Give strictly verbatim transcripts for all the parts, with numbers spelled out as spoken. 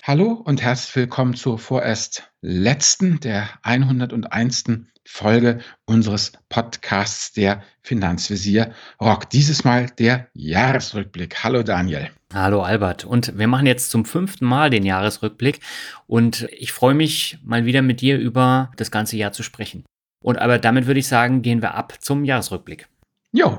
Hallo und herzlich willkommen zur vorerst letzten, der hunderteinsten Folge unseres Podcasts der Finanzvisier Rock. Dieses Mal der Jahresrückblick. Hallo Daniel. Hallo Albert. Und wir machen jetzt zum fünften Mal den Jahresrückblick und ich freue mich mal wieder mit dir über das ganze Jahr zu sprechen. Und Albert, damit würde ich sagen, gehen wir ab zum Jahresrückblick. Jo.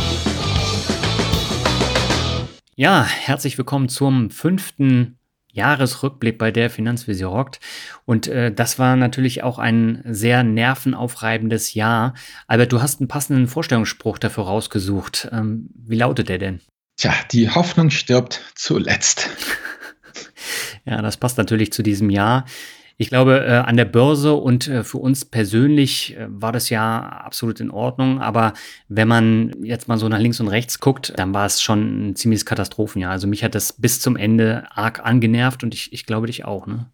Ja, herzlich willkommen zum fünften Jahresrückblick bei der Finanzvisier rockt. Und äh, das war natürlich auch ein sehr nervenaufreibendes Jahr. Albert, du hast einen passenden Vorstellungsspruch dafür rausgesucht. Ähm, wie lautet der denn? Tja, die Hoffnung stirbt zuletzt. Ja, das passt natürlich zu diesem Jahr. Ich glaube, äh, an der Börse und äh, für uns persönlich äh, war das Jahr absolut in Ordnung. Aber wenn man jetzt mal so nach links und rechts guckt, dann war es schon ein ziemliches Katastrophenjahr. Also mich hat das bis zum Ende arg angenervt und ich, ich glaube dich auch, ne?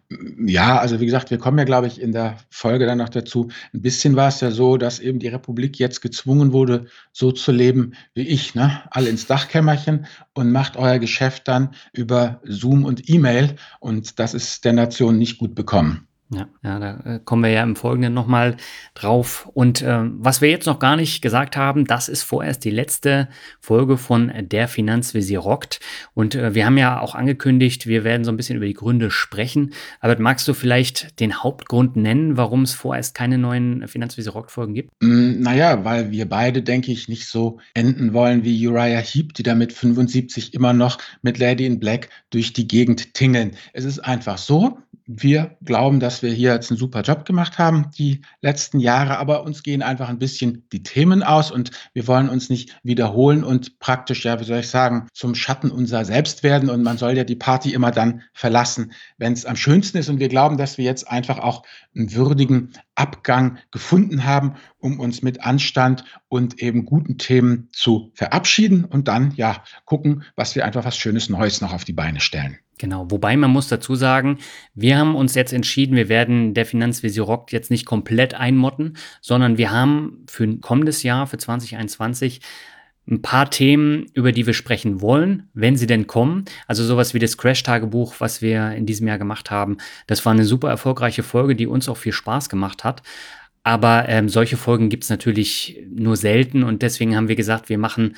Ja, also wie gesagt, wir kommen ja, glaube ich, in der Folge dann noch dazu. Ein bisschen war es ja so, dass eben die Republik jetzt gezwungen wurde, so zu leben wie ich, ne? Alle ins Dachkämmerchen und macht euer Geschäft dann über Zoom und E-Mail. Und das ist der Nation nicht gut bekommen. Ja, ja, da äh, kommen wir ja im Folgenden nochmal drauf. Und äh, was wir jetzt noch gar nicht gesagt haben, das ist vorerst die letzte Folge von der Finanzvisier rockt. Und äh, wir haben ja auch angekündigt, wir werden so ein bisschen über die Gründe sprechen. Aber magst du vielleicht den Hauptgrund nennen, warum es vorerst keine neuen Finanzvisier rockt Folgen gibt? Mm, Naja, weil wir beide, denke ich, nicht so enden wollen wie Uriah Heep, die da mit fünfundsiebzig immer noch mit Lady in Black durch die Gegend tingeln. Es ist einfach so, wir glauben, dass wir hier jetzt einen super Job gemacht haben die letzten Jahre, aber uns gehen einfach ein bisschen die Themen aus und wir wollen uns nicht wiederholen und praktisch, ja, wie soll ich sagen, zum Schatten unser Selbst werden und man soll ja die Party immer dann verlassen, wenn es am schönsten ist und wir glauben, dass wir jetzt einfach auch einen würdigen Abgang gefunden haben, um uns mit Anstand und eben guten Themen zu verabschieden und dann, ja, gucken, was wir einfach was Schönes Neues noch auf die Beine stellen. Genau, wobei man muss dazu sagen, wir haben uns jetzt entschieden, wir werden der Finanzvisier rockt jetzt nicht komplett einmotten, sondern wir haben für ein kommendes Jahr, für zwanzig einundzwanzig, ein paar Themen, über die wir sprechen wollen, wenn sie denn kommen. Also sowas wie das Crash-Tagebuch, was wir in diesem Jahr gemacht haben. Das war eine super erfolgreiche Folge, die uns auch viel Spaß gemacht hat. Aber ähm, solche Folgen gibt es natürlich nur selten und deswegen haben wir gesagt, wir machen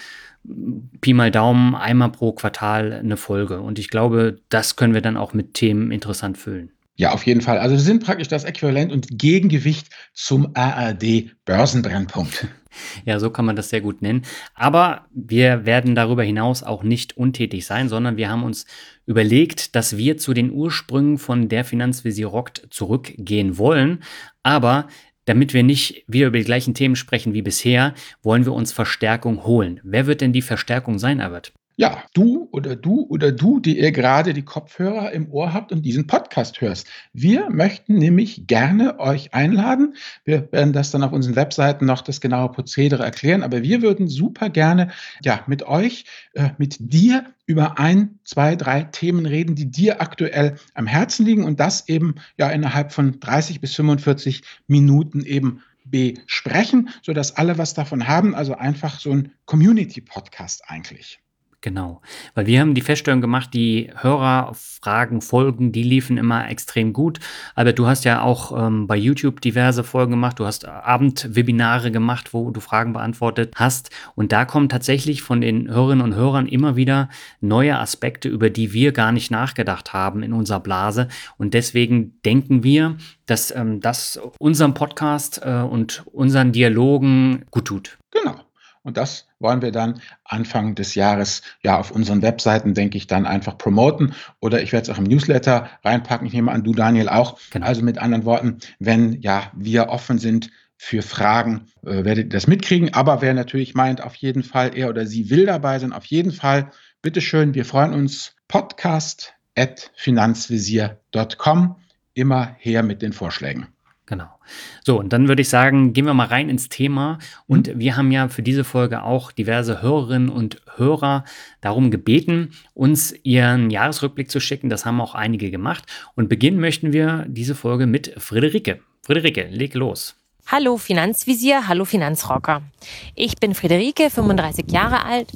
Pi mal Daumen einmal pro Quartal eine Folge. Und ich glaube, das können wir dann auch mit Themen interessant füllen. Ja, auf jeden Fall. Also wir sind praktisch das Äquivalent und Gegengewicht zum A R D-Börsenbrennpunkt. Ja, so kann man das sehr gut nennen. Aber wir werden darüber hinaus auch nicht untätig sein, sondern wir haben uns überlegt, dass wir zu den Ursprüngen von der Finanzvisier rockt zurückgehen wollen. Aber damit wir nicht wieder über die gleichen Themen sprechen wie bisher, wollen wir uns Verstärkung holen. Wer wird denn die Verstärkung sein, Albert? Ja, du oder du oder du, die ihr gerade die Kopfhörer im Ohr habt und diesen Podcast hörst. Wir möchten nämlich gerne euch einladen. Wir werden das dann auf unseren Webseiten noch das genaue Prozedere erklären, aber wir würden super gerne ja mit euch, äh, mit dir über ein, zwei, drei Themen reden, die dir aktuell am Herzen liegen und das eben ja innerhalb von dreißig bis fünfundvierzig Minuten eben besprechen, sodass alle was davon haben. Also einfach so ein Community-Podcast eigentlich. Genau, weil wir haben die Feststellung gemacht, die Hörerfragen, Folgen, die liefen immer extrem gut. Aber du hast ja auch ähm, bei YouTube diverse Folgen gemacht. Du hast Abendwebinare gemacht, wo du Fragen beantwortet hast. Und da kommen tatsächlich von den Hörerinnen und Hörern immer wieder neue Aspekte, über die wir gar nicht nachgedacht haben in unserer Blase. Und deswegen denken wir, dass ähm, das unserem Podcast äh, und unseren Dialogen gut tut. Genau. Und das wollen wir dann Anfang des Jahres ja auf unseren Webseiten, denke ich, dann einfach promoten. Oder ich werde es auch im Newsletter reinpacken. Ich nehme an, du, Daniel, auch. Genau. Also mit anderen Worten, wenn ja wir offen sind für Fragen, äh, werdet ihr das mitkriegen. Aber wer natürlich meint, auf jeden Fall, er oder sie will dabei sein, auf jeden Fall, bitteschön, wir freuen uns. podcast at finanzvisier punkt com. Immer her mit den Vorschlägen. Genau. So, und dann würde ich sagen, gehen wir mal rein ins Thema. Und mhm. wir haben ja für diese Folge auch diverse Hörerinnen und Hörer darum gebeten, uns ihren Jahresrückblick zu schicken. Das haben auch einige gemacht. Und beginnen möchten wir diese Folge mit Friederike. Friederike, leg los. Hallo Finanzvisier, hallo Finanzrocker. Ich bin Friederike, fünfunddreißig Jahre alt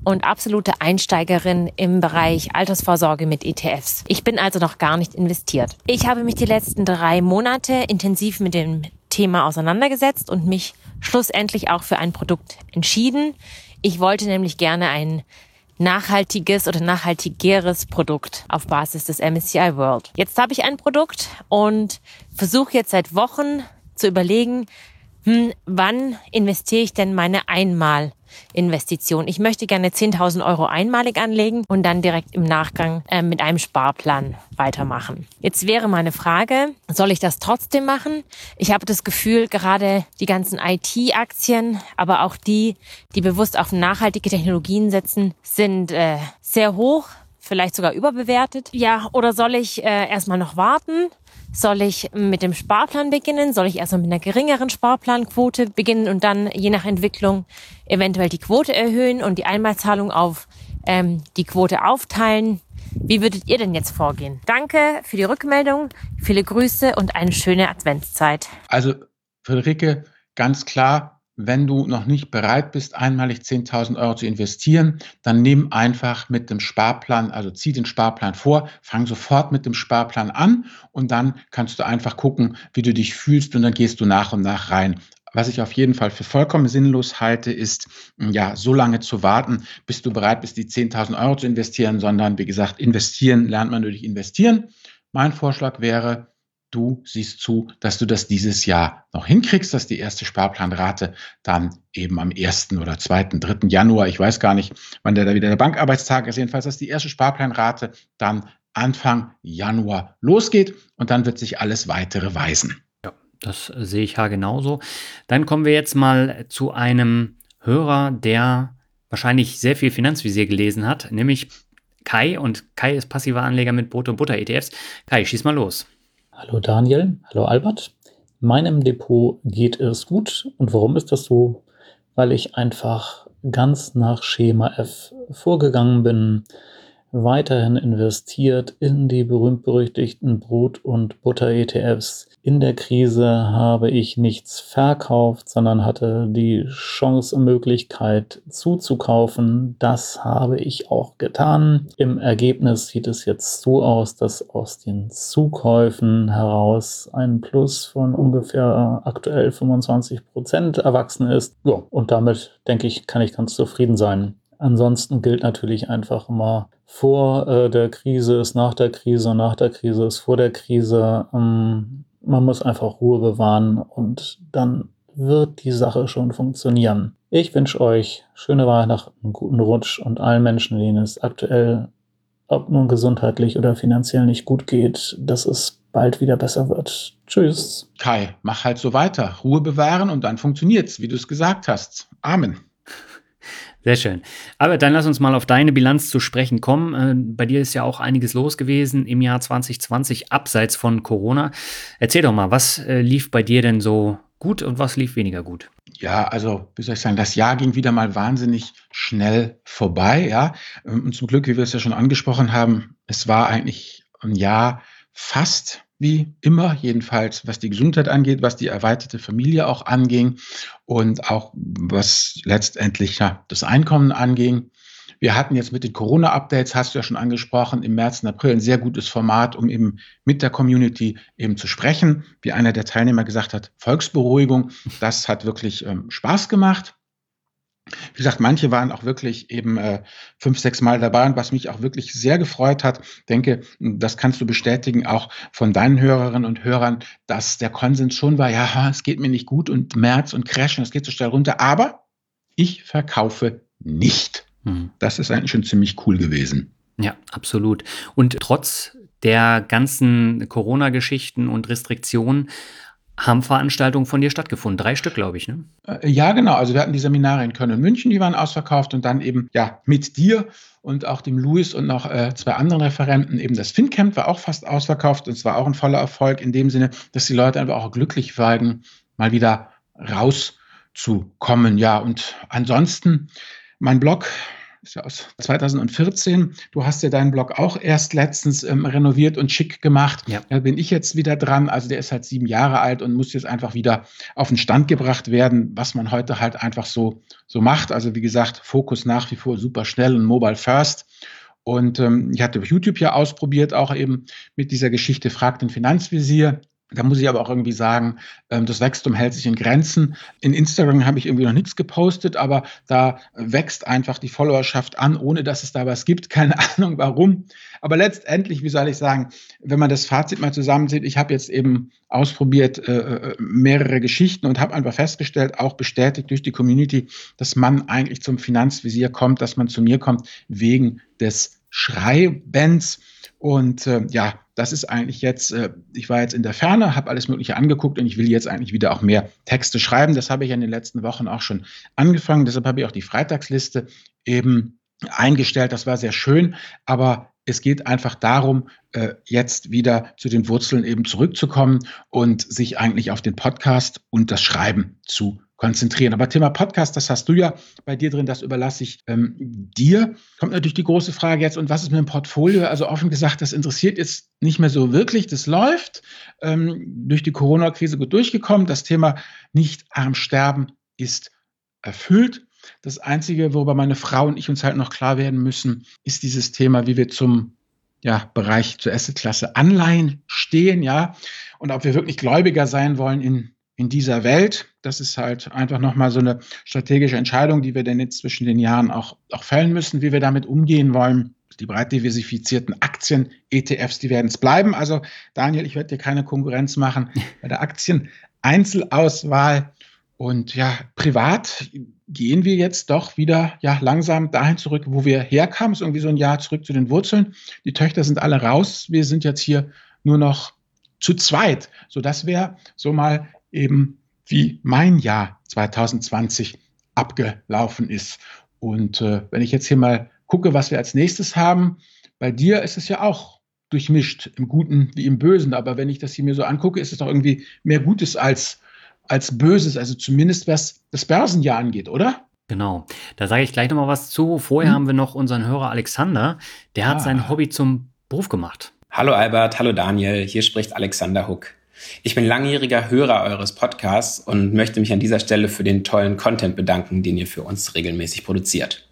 und absolute Einsteigerin im Bereich Altersvorsorge mit E T Fs. Ich bin also noch gar nicht investiert. Ich habe mich die letzten drei Monate intensiv mit dem Thema auseinandergesetzt und mich schlussendlich auch für ein Produkt entschieden. Ich wollte nämlich gerne ein nachhaltiges oder nachhaltigeres Produkt auf Basis des M S C I World. Jetzt habe ich ein Produkt und versuche jetzt seit Wochen zu überlegen, hm, wann investiere ich denn meine Einmalinvestition? Ich möchte gerne zehntausend Euro einmalig anlegen und dann direkt im Nachgang äh, mit einem Sparplan weitermachen. Jetzt wäre meine Frage, soll ich das trotzdem machen? Ich habe das Gefühl, gerade die ganzen I T-Aktien, aber auch die, die bewusst auf nachhaltige Technologien setzen, sind äh, sehr hoch, vielleicht sogar überbewertet. Ja, oder soll ich äh, erstmal noch warten? Soll ich mit dem Sparplan beginnen? Soll ich erstmal mit einer geringeren Sparplanquote beginnen und dann je nach Entwicklung eventuell die Quote erhöhen und die Einmalzahlung auf ähm, die Quote aufteilen? Wie würdet ihr denn jetzt vorgehen? Danke für die Rückmeldung, viele Grüße und eine schöne Adventszeit. Also Friederike, ganz klar, wenn du noch nicht bereit bist, einmalig zehntausend Euro zu investieren, dann nimm einfach mit dem Sparplan, also zieh den Sparplan vor, fang sofort mit dem Sparplan an und dann kannst du einfach gucken, wie du dich fühlst und dann gehst du nach und nach rein. Was ich auf jeden Fall für vollkommen sinnlos halte, ist, ja, so lange zu warten, bis du bereit bist, die zehntausend Euro zu investieren, sondern wie gesagt, investieren lernt man durch investieren. Mein Vorschlag wäre, du siehst zu, dass du das dieses Jahr noch hinkriegst, dass die erste Sparplanrate dann eben am ersten oder zweiten, dritten Januar, ich weiß gar nicht, wann der da wieder der Bankarbeitstag ist, jedenfalls, dass die erste Sparplanrate dann Anfang Januar losgeht und dann wird sich alles weitere weisen. Ja, das sehe ich ja genauso. Dann kommen wir jetzt mal zu einem Hörer, der wahrscheinlich sehr viel Finanzvisier gelesen hat, nämlich Kai. Und Kai ist passiver Anleger mit Brot- und Butter-E T Fs. Kai, schieß mal los. Hallo Daniel, hallo Albert. Meinem Depot geht es gut. Und warum ist das so? Weil ich einfach ganz nach Schema F vorgegangen bin, weiterhin investiert in die berühmt-berüchtigten Brot- und Butter-E T Fs. In der Krise habe ich nichts verkauft, sondern hatte die Chance und Möglichkeit zuzukaufen. Das habe ich auch getan. Im Ergebnis sieht es jetzt so aus, dass aus den Zukäufen heraus ein Plus von ungefähr aktuell fünfundzwanzig Prozent erwachsen ist. Ja, und damit, denke ich, kann ich ganz zufrieden sein. Ansonsten gilt natürlich einfach immer, vor äh, der Krise ist nach der Krise, nach der Krise ist vor der Krise. Ähm, man muss einfach Ruhe bewahren und dann wird die Sache schon funktionieren. Ich wünsche euch schöne Weihnachten, einen guten Rutsch und allen Menschen, denen es aktuell, ob nun gesundheitlich oder finanziell nicht gut geht, dass es bald wieder besser wird. Tschüss. Kai, mach halt so weiter. Ruhe bewahren und dann funktioniert's, wie du es gesagt hast. Amen. Sehr schön. Aber dann lass uns mal auf deine Bilanz zu sprechen kommen. Äh, bei dir ist ja auch einiges los gewesen im Jahr zwanzig zwanzig, abseits von Corona. Erzähl doch mal, was äh, lief bei dir denn so gut und was lief weniger gut? Ja, also, wie soll ich sagen, das Jahr ging wieder mal wahnsinnig schnell vorbei, ja. Und zum Glück, wie wir es ja schon angesprochen haben, es war eigentlich ein Jahr fast wie immer, jedenfalls was die Gesundheit angeht, was die erweiterte Familie auch anging und auch was letztendlich ja, das Einkommen anging. Wir hatten jetzt mit den Corona-Updates, hast du ja schon angesprochen, im März und April ein sehr gutes Format, um eben mit der Community eben zu sprechen. Wie einer der Teilnehmer gesagt hat, Volksberuhigung, das hat wirklich ähm, Spaß gemacht. Wie gesagt, manche waren auch wirklich eben äh, fünf, sechs Mal dabei und was mich auch wirklich sehr gefreut hat, denke, das kannst du bestätigen, auch von deinen Hörerinnen und Hörern, dass der Konsens schon war, ja, es geht mir nicht gut und März und Crash und es geht so schnell runter, aber ich verkaufe nicht. Hm. Das ist eigentlich schon ziemlich cool gewesen. Ja, absolut. Und trotz der ganzen Corona-Geschichten und Restriktionen haben Veranstaltungen von dir stattgefunden. Drei Stück, glaube ich, ne? Ja, genau. Also wir hatten die Seminare in Köln und München, die waren ausverkauft und dann eben ja mit dir und auch dem Louis und noch äh, zwei anderen Referenten. Eben das FinCamp war auch fast ausverkauft und es war auch ein voller Erfolg in dem Sinne, dass die Leute einfach auch glücklich waren, mal wieder rauszukommen. Ja, und ansonsten mein Blog ist ja aus zweitausendvierzehn. Du hast ja deinen Blog auch erst letztens ähm, renoviert und schick gemacht. Ja. Da bin ich jetzt wieder dran. Also der ist halt sieben Jahre alt und muss jetzt einfach wieder auf den Stand gebracht werden, was man heute halt einfach so, so macht. Also wie gesagt, Fokus nach wie vor super schnell und mobile first. Und ähm, ich hatte YouTube ja ausprobiert, auch eben mit dieser Geschichte Frag den Finanzvisier. Da muss ich aber auch irgendwie sagen, ähm, das Wachstum hält sich in Grenzen. In Instagram habe ich irgendwie noch nichts gepostet, aber da wächst einfach die Followerschaft an, ohne dass es da was gibt. Keine Ahnung warum. Aber letztendlich, wie soll ich sagen, wenn man das Fazit mal zusammenzieht, ich habe jetzt eben ausprobiert äh, mehrere Geschichten und habe einfach festgestellt, auch bestätigt durch die Community, dass man eigentlich zum Finanzvisier kommt, dass man zu mir kommt wegen des Schreibens. Und äh, ja, das ist eigentlich jetzt, äh, ich war jetzt in der Ferne, habe alles Mögliche angeguckt und ich will jetzt eigentlich wieder auch mehr Texte schreiben. Das habe ich in den letzten Wochen auch schon angefangen. Deshalb habe ich auch die Freitagsliste eben eingestellt. Das war sehr schön, aber es geht einfach darum, äh, jetzt wieder zu den Wurzeln eben zurückzukommen und sich eigentlich auf den Podcast und das Schreiben zu konzentrieren. Aber Thema Podcast, das hast du ja bei dir drin, das überlasse ich ähm, dir. Kommt natürlich die große Frage jetzt, und was ist mit dem Portfolio? Also offen gesagt, das interessiert jetzt nicht mehr so wirklich. Das läuft ähm, durch die Corona-Krise gut durchgekommen. Das Thema nicht arm sterben ist erfüllt. Das Einzige, worüber meine Frau und ich uns halt noch klar werden müssen, ist dieses Thema, wie wir zum ja, Bereich zur Assetklasse Anleihen stehen, ja, und ob wir wirklich Gläubiger sein wollen in in dieser Welt. Das ist halt einfach nochmal so eine strategische Entscheidung, die wir denn jetzt zwischen den Jahren auch, auch fällen müssen, wie wir damit umgehen wollen. Die breit diversifizierten Aktien-E T Fs, die werden es bleiben. Also Daniel, ich werde dir keine Konkurrenz machen bei der Aktien-Einzelauswahl. Und ja, privat gehen wir jetzt doch wieder ja langsam dahin zurück, wo wir herkamen. Es ist irgendwie so ein Jahr zurück zu den Wurzeln. Die Töchter sind alle raus. Wir sind jetzt hier nur noch zu zweit. So, das wäre so mal eben wie mein Jahr zwanzig zwanzig abgelaufen ist. Und äh, wenn ich jetzt hier mal gucke, was wir als nächstes haben, bei dir ist es ja auch durchmischt, im Guten wie im Bösen. Aber wenn ich das hier mir so angucke, ist es doch irgendwie mehr Gutes als, als Böses. Also zumindest was das Börsenjahr angeht, oder? Genau, da sage ich gleich nochmal was zu. Vorher hm. haben wir noch unseren Hörer Alexander, der hat ah. sein Hobby zum Beruf gemacht. Hallo Albert, hallo Daniel, hier spricht Alexander Huck. Ich bin langjähriger Hörer eures Podcasts und möchte mich an dieser Stelle für den tollen Content bedanken, den ihr für uns regelmäßig produziert.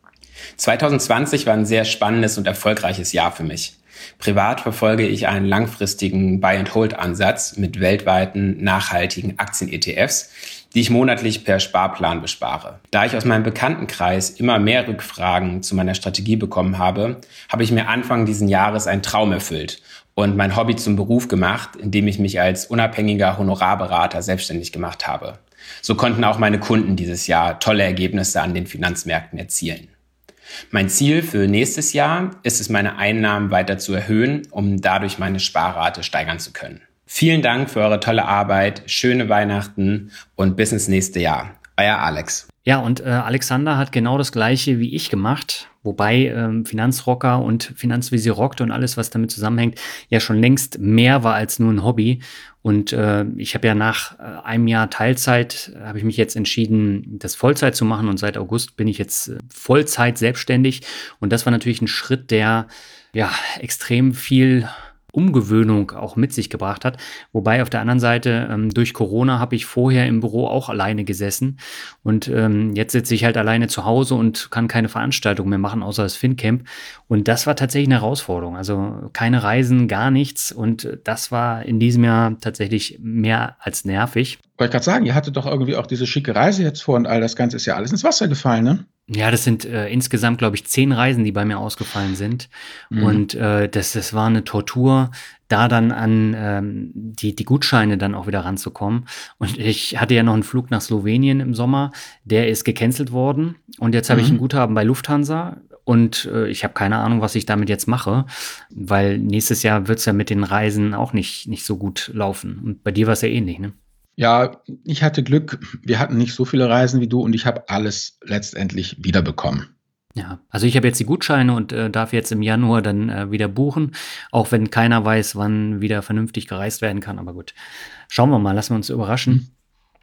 zwanzig zwanzig war ein sehr spannendes und erfolgreiches Jahr für mich. Privat verfolge ich einen langfristigen Buy-and-Hold-Ansatz mit weltweiten nachhaltigen Aktien-E T Fs, die ich monatlich per Sparplan bespare. Da ich aus meinem Bekanntenkreis immer mehr Rückfragen zu meiner Strategie bekommen habe, habe ich mir Anfang diesen Jahres einen Traum erfüllt und mein Hobby zum Beruf gemacht, indem ich mich als unabhängiger Honorarberater selbstständig gemacht habe. So konnten auch meine Kunden dieses Jahr tolle Ergebnisse an den Finanzmärkten erzielen. Mein Ziel für nächstes Jahr ist es, meine Einnahmen weiter zu erhöhen, um dadurch meine Sparrate steigern zu können. Vielen Dank für eure tolle Arbeit, schöne Weihnachten und bis ins nächste Jahr. Euer Alex. Ja, und äh, Alexander hat genau das Gleiche wie ich gemacht, wobei ähm, Finanzrocker und Finanzvisier rockt und alles, was damit zusammenhängt, ja schon längst mehr war als nur ein Hobby. Und äh, ich habe ja nach äh, einem Jahr Teilzeit, äh, habe ich mich jetzt entschieden, das Vollzeit zu machen. Und seit August bin ich jetzt äh, Vollzeit selbstständig. Und das war natürlich ein Schritt, der ja extrem viel Umgewöhnung auch mit sich gebracht hat. Wobei auf der anderen Seite, ähm, durch Corona habe ich vorher im Büro auch alleine gesessen und ähm, jetzt sitze ich halt alleine zu Hause und kann keine Veranstaltung mehr machen, außer das FinCamp. Und das war tatsächlich eine Herausforderung. Also keine Reisen, gar nichts. Und das war in diesem Jahr tatsächlich mehr als nervig. Wollte ich gerade sagen, ihr hattet doch irgendwie auch diese schicke Reise jetzt vor und all das Ganze ist ja alles ins Wasser gefallen, ne? Ja, das sind äh, insgesamt, glaube ich, zehn Reisen, die bei mir ausgefallen sind. Mhm. Und äh, das, das war eine Tortur, da dann an ähm, die, die Gutscheine dann auch wieder ranzukommen. Und ich hatte ja noch einen Flug nach Slowenien im Sommer, der ist gecancelt worden. Und jetzt habe mhm. ich ein Guthaben bei Lufthansa. Und äh, ich habe keine Ahnung, was ich damit jetzt mache, weil nächstes Jahr wird es ja mit den Reisen auch nicht, nicht so gut laufen. Und bei dir war es ja ähnlich, ne? Ja, ich hatte Glück. Wir hatten nicht so viele Reisen wie du und ich habe alles letztendlich wiederbekommen. Ja, also ich habe jetzt die Gutscheine und äh, darf jetzt im Januar dann äh, wieder buchen, auch wenn keiner weiß, wann wieder vernünftig gereist werden kann. Aber gut, schauen wir mal, lassen wir uns überraschen.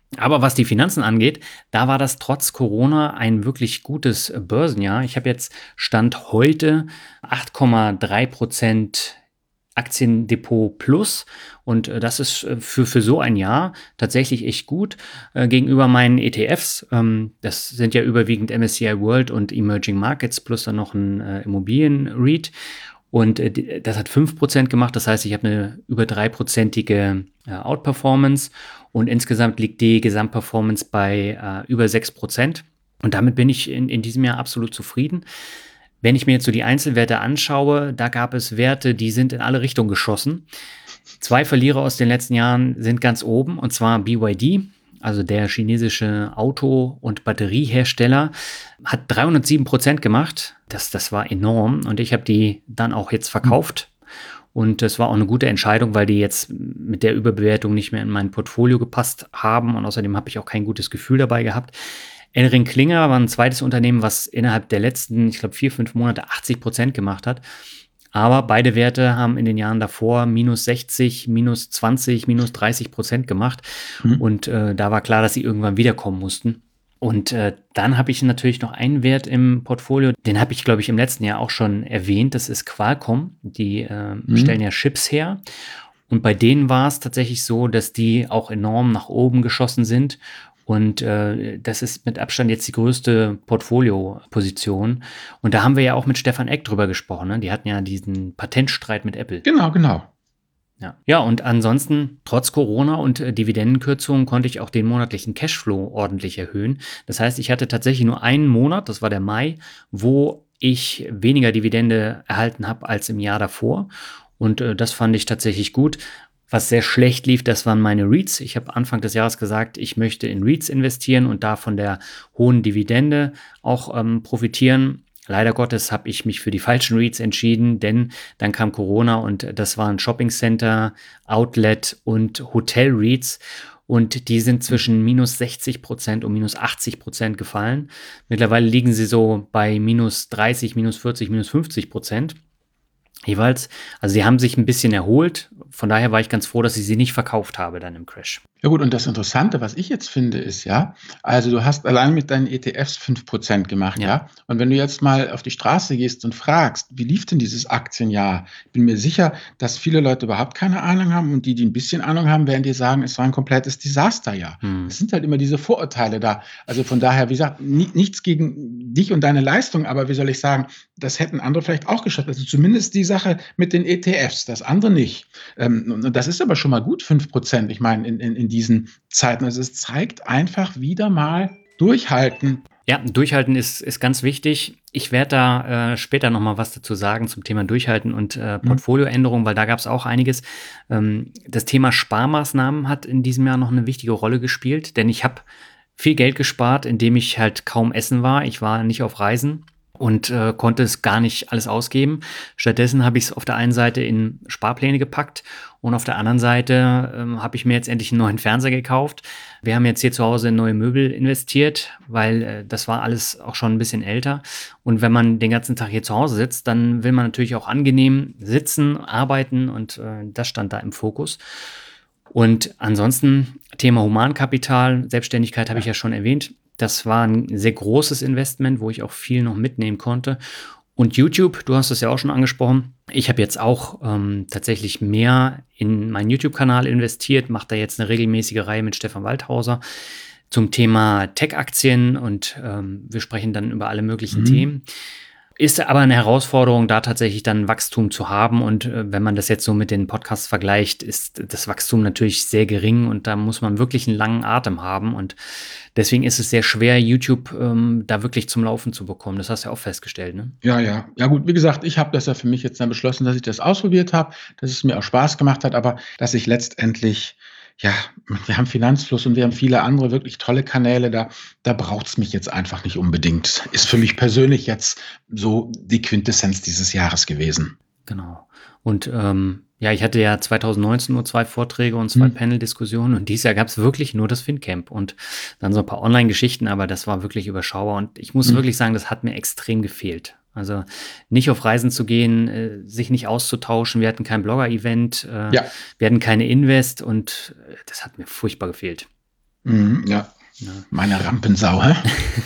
Aber was die Finanzen angeht, da war das trotz Corona ein wirklich gutes Börsenjahr. Ich habe jetzt Stand heute acht Komma drei Prozent Aktiendepot plus und äh, das ist äh, für, für so ein Jahr tatsächlich echt gut äh, gegenüber meinen E T Fs. Ähm, das sind ja überwiegend M S C I World und Emerging Markets plus dann noch ein äh, Immobilien-REIT. Und äh, das hat fünf Prozent gemacht, das heißt, ich habe eine über drei Prozentige äh, Outperformance und insgesamt liegt die Gesamtperformance bei äh, über sechs Prozent. Und damit bin ich in, in diesem Jahr absolut zufrieden. Wenn ich mir jetzt so die Einzelwerte anschaue, da gab es Werte, die sind in alle Richtungen geschossen. Zwei Verlierer aus den letzten Jahren sind ganz oben, und zwar B Y D, also der chinesische Auto- und Batteriehersteller, hat dreihundertsieben Prozent gemacht. Das, das war enorm und ich habe die dann auch jetzt verkauft. Und das war auch eine gute Entscheidung, weil die jetzt mit der Überbewertung nicht mehr in mein Portfolio gepasst haben und außerdem habe ich auch kein gutes Gefühl dabei gehabt. Elring-Klinger war ein zweites Unternehmen, was innerhalb der letzten, ich glaube, vier, fünf Monate achtzig Prozent gemacht hat. Aber beide Werte haben in den Jahren davor minus sechzig, minus zwanzig, minus dreißig Prozent gemacht. Mhm. Und äh, da war klar, dass sie irgendwann wiederkommen mussten. Und äh, dann habe ich natürlich noch einen Wert im Portfolio, den habe ich, glaube ich, im letzten Jahr auch schon erwähnt. Das ist Qualcomm. Die äh, mhm. stellen ja Chips her. Und bei denen war es tatsächlich so, dass die auch enorm nach oben geschossen sind. Und äh, das ist mit Abstand jetzt die größte Portfolio-Position. Und da haben wir ja auch mit Stefan Eck drüber gesprochen. Ne? Die hatten ja diesen Patentstreit mit Apple. Genau, genau. Ja, ja, und ansonsten, trotz Corona und äh, Dividendenkürzungen, konnte ich auch den monatlichen Cashflow ordentlich erhöhen. Das heißt, ich hatte tatsächlich nur einen Monat, das war der Mai, wo ich weniger Dividende erhalten habe als im Jahr davor. Und äh, das fand ich tatsächlich gut. Was sehr schlecht lief, das waren meine REITs. Ich habe Anfang des Jahres gesagt, ich möchte in REITs investieren und da von der hohen Dividende auch ähm, profitieren. Leider Gottes habe ich mich für die falschen REITs entschieden, denn dann kam Corona und das waren Shopping-Center, Outlet und Hotel-REITs. Und die sind zwischen minus sechzig Prozent und minus achtzig Prozent gefallen. Mittlerweile liegen sie so bei minus dreißig, minus vierzig, minus fünfzig Prozent. Jeweils, also sie haben sich ein bisschen erholt, von daher war ich ganz froh, dass ich sie nicht verkauft habe dann im Crash. Ja gut, und das Interessante, was ich jetzt finde, ist ja, also du hast allein mit deinen E T Fs fünf Prozent gemacht, ja. ja, und wenn du jetzt mal auf die Straße gehst und fragst, wie lief denn dieses Aktienjahr, ich bin mir sicher, dass viele Leute überhaupt keine Ahnung haben und die, die ein bisschen Ahnung haben, werden dir sagen, es war ein komplettes Desasterjahr. Hm. Es sind halt immer diese Vorurteile da, also von daher, wie gesagt, ni- nichts gegen dich und deine Leistung, aber wie soll ich sagen, das hätten andere vielleicht auch geschafft, also zumindest die Sache mit den E T Fs, das andere nicht. Ähm, und das ist aber schon mal gut, fünf Prozent, ich meine, in, in, in diesen Zeiten. Also es zeigt einfach wieder mal durchhalten. Ja, durchhalten ist, ist ganz wichtig. Ich werde da äh, später noch mal was dazu sagen zum Thema Durchhalten und äh, Portfolioänderung, weil da gab es auch einiges. Ähm, das Thema Sparmaßnahmen hat in diesem Jahr noch eine wichtige Rolle gespielt, denn ich habe viel Geld gespart, indem ich halt kaum essen war. Ich war nicht auf Reisen und äh, konnte es gar nicht alles ausgeben. Stattdessen habe ich es auf der einen Seite in Sparpläne gepackt und auf der anderen Seite ähm, habe ich mir jetzt endlich einen neuen Fernseher gekauft. Wir haben jetzt hier zu Hause in neue Möbel investiert, weil äh, das war alles auch schon ein bisschen älter. Und wenn man den ganzen Tag hier zu Hause sitzt, dann will man natürlich auch angenehm sitzen, arbeiten und äh, das stand da im Fokus. Und ansonsten Thema Humankapital, Selbstständigkeit habe ich ja schon erwähnt. Das war ein sehr großes Investment, wo ich auch viel noch mitnehmen konnte. Und YouTube, du hast es ja auch schon angesprochen. Ich habe jetzt auch ähm, tatsächlich mehr in meinen YouTube-Kanal investiert, mache da jetzt eine regelmäßige Reihe mit Stefan Waldhauser zum Thema Tech-Aktien und ähm, wir sprechen dann über alle möglichen mhm. Themen. Ist aber eine Herausforderung, da tatsächlich dann Wachstum zu haben. Und äh, wenn man das jetzt so mit den Podcasts vergleicht, ist das Wachstum natürlich sehr gering und da muss man wirklich einen langen Atem haben. Und deswegen ist es sehr schwer, YouTube ähm, da wirklich zum Laufen zu bekommen. Das hast du ja auch festgestellt, ne? Ja, ja. Ja gut, wie gesagt, ich habe das ja für mich jetzt dann beschlossen, dass ich das ausprobiert habe, dass es mir auch Spaß gemacht hat, aber dass ich letztendlich ja, wir haben Finanzfluss und wir haben viele andere wirklich tolle Kanäle, da, da braucht es mich jetzt einfach nicht unbedingt. Ist für mich persönlich jetzt so die Quintessenz dieses Jahres gewesen. Genau. Und ähm, ja, ich hatte ja zwanzig neunzehn nur zwei Vorträge und zwei hm. Panel-Diskussionen und dieses Jahr gab es wirklich nur das FinCamp und dann so ein paar Online-Geschichten, aber das war wirklich überschaubar und ich muss hm. wirklich sagen, das hat mir extrem gefehlt. Also nicht auf Reisen zu gehen, äh, sich nicht auszutauschen. Wir hatten kein Blogger-Event, äh, ja. wir hatten keine Invest und äh, das hat mir furchtbar gefehlt. Mhm, ja. Ja. Meine Rampensau, hä?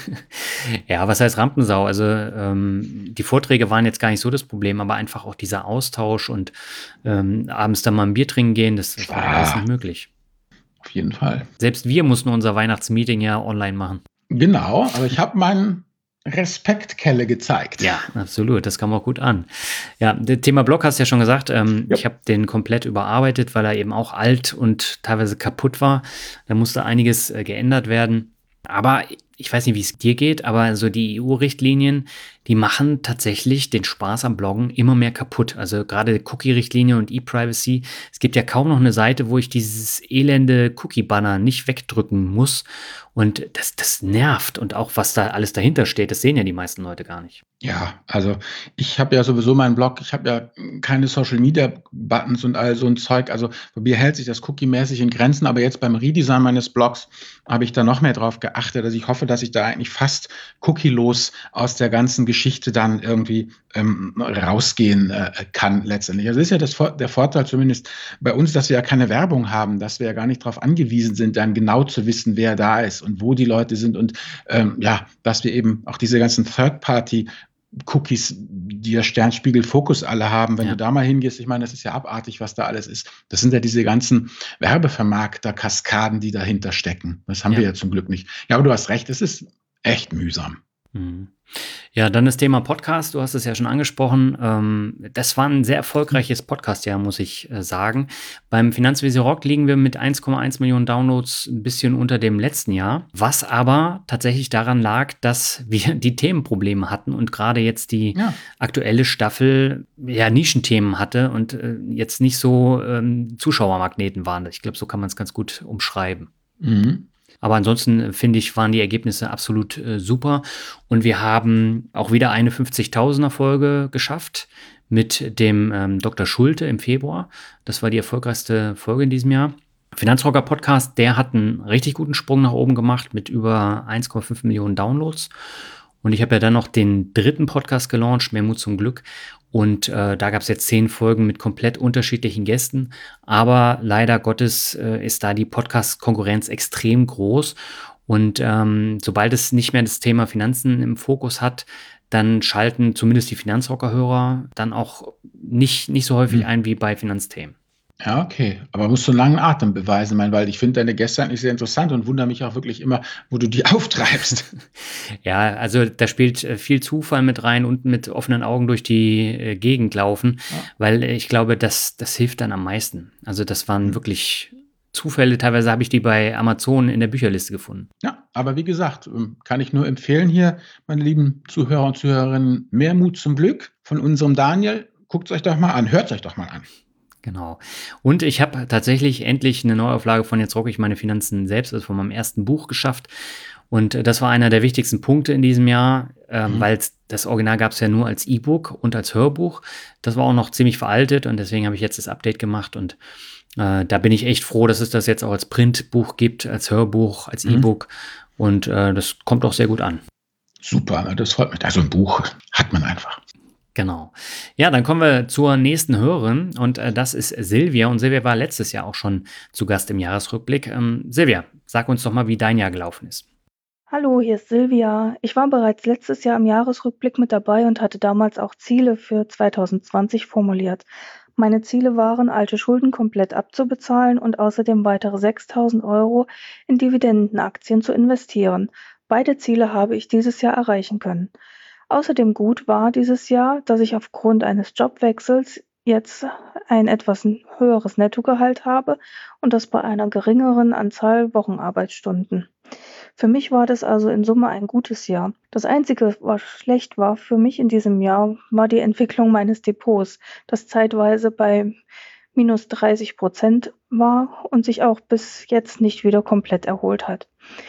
Ja, was heißt Rampensau? Also ähm, die Vorträge waren jetzt gar nicht so das Problem, aber einfach auch dieser Austausch und ähm, abends dann mal ein Bier trinken gehen, das, das war ja alles nicht möglich. Auf jeden Fall. Selbst wir mussten unser Weihnachtsmeeting ja online machen. Genau, aber ich habe meinen Respektkelle gezeigt. Ja, absolut, das kam auch gut an. Ja, das Thema Blog hast du ja schon gesagt. Ähm, Ja. Ich habe den komplett überarbeitet, weil er eben auch alt und teilweise kaputt war. Da musste einiges äh, geändert werden. Aber ich weiß nicht, wie es dir geht, aber so die E U-Richtlinien, die machen tatsächlich den Spaß am Bloggen immer mehr kaputt. Also gerade Cookie-Richtlinie und E-Privacy. Es gibt ja kaum noch eine Seite, wo ich dieses elende Cookie-Banner nicht wegdrücken muss. Und das, das nervt. Und auch was da alles dahinter steht, das sehen ja die meisten Leute gar nicht. Ja, also ich habe ja sowieso meinen Blog, ich habe ja keine Social-Media-Buttons und all so ein Zeug. Also bei mir hält sich das cookie-mäßig in Grenzen, aber jetzt beim Redesign meines Blogs habe ich da noch mehr drauf geachtet. Also ich hoffe, dass ich da eigentlich fast cookie-los aus der ganzen Geschichte dann irgendwie ähm, rausgehen äh, kann letztendlich. Also das ist ja das, Vor- der Vorteil zumindest bei uns, dass wir ja keine Werbung haben, dass wir ja gar nicht darauf angewiesen sind, dann genau zu wissen, wer da ist und wo die Leute sind und ähm, ja, dass wir eben auch diese ganzen Third-Party Cookies, die ja Sternspiegel Fokus alle haben, wenn Ja. du da mal hingehst, ich meine, das ist ja abartig, was da alles ist. Das sind ja diese ganzen Werbevermarkter-Kaskaden, die dahinter stecken. Das haben Ja. wir ja zum Glück nicht. Ja, aber du hast recht, es ist echt mühsam. Mhm. Ja, dann das Thema Podcast, du hast es ja schon angesprochen. Ähm, das war ein sehr erfolgreiches Podcast-Jahr, muss ich äh, sagen. Beim Finanzvisier Rock liegen wir mit eins Komma eins Millionen Downloads ein bisschen unter dem letzten Jahr, was aber tatsächlich daran lag, dass wir die Themenprobleme hatten und gerade jetzt die Ja. aktuelle Staffel ja Nischenthemen hatte und äh, jetzt nicht so ähm, Zuschauermagneten waren. Ich glaube, so kann man es ganz gut umschreiben. Mhm. Aber ansonsten äh, finde ich, waren die Ergebnisse absolut äh, super. Und wir haben auch wieder eine fünfzigtausender Folge geschafft mit dem ähm, Doktor Schulte im Februar. Das war die erfolgreichste Folge in diesem Jahr. Finanzrocker Podcast, der hat einen richtig guten Sprung nach oben gemacht mit über eins Komma fünf Millionen Downloads. Und ich habe ja dann noch den dritten Podcast gelauncht, Mehr Mut zum Glück. Und äh, da gab es jetzt zehn Folgen mit komplett unterschiedlichen Gästen. Aber leider Gottes äh, ist da die Podcast-Konkurrenz extrem groß. Und ähm, sobald es nicht mehr das Thema Finanzen im Fokus hat, dann schalten zumindest die Finanzrocker-Hörer dann auch nicht, nicht so häufig Hm. ein wie bei Finanzthemen. Ja, okay. Aber musst du einen langen Atem beweisen, mein, weil ich finde deine Gäste eigentlich sehr interessant und wundere mich auch wirklich immer, wo du die auftreibst. Ja, also da spielt äh, viel Zufall mit rein und mit offenen Augen durch die äh, Gegend laufen, Ja. weil äh, ich glaube, das, das hilft dann am meisten. Also das waren Hm. wirklich Zufälle. Teilweise habe ich die bei Amazon in der Bücherliste gefunden. Ja, aber wie gesagt, ähm, kann ich nur empfehlen hier, meine lieben Zuhörer und Zuhörerinnen, mehr Mut zum Glück von unserem Daniel. Guckt es euch doch mal an, hört es euch doch mal an. Genau. Und ich habe tatsächlich endlich eine Neuauflage von Jetzt rocke ich meine Finanzen selbst, also von meinem ersten Buch geschafft. Und äh, das war einer der wichtigsten Punkte in diesem Jahr, ähm, Mhm. weil das Original gab es ja nur als E-Book und als Hörbuch. Das war auch noch ziemlich veraltet und deswegen habe ich jetzt das Update gemacht und äh, da bin ich echt froh, dass es das jetzt auch als Printbuch gibt, als Hörbuch, als Mhm. E-Book und äh, das kommt auch sehr gut an. Super, das freut mich. Also ein Buch hat man einfach. Genau. Ja, dann kommen wir zur nächsten Hörerin und äh, das ist Silvia. Und Silvia war letztes Jahr auch schon zu Gast im Jahresrückblick. Ähm, Silvia, sag uns doch mal, wie dein Jahr gelaufen ist. Hallo, hier ist Silvia. Ich war bereits letztes Jahr im Jahresrückblick mit dabei und hatte damals auch Ziele für zwanzig zwanzig formuliert. Meine Ziele waren, alte Schulden komplett abzubezahlen und außerdem weitere sechstausend Euro in Dividendenaktien zu investieren. Beide Ziele habe ich dieses Jahr erreichen können. Außerdem gut war dieses Jahr, dass ich aufgrund eines Jobwechsels jetzt ein etwas höheres Nettogehalt habe und das bei einer geringeren Anzahl Wochenarbeitsstunden. Für mich war das also in Summe ein gutes Jahr. Das Einzige, was schlecht war für mich in diesem Jahr, war die Entwicklung meines Depots, das zeitweise bei minus dreißig Prozent war und sich auch bis jetzt nicht wieder komplett erholt hat.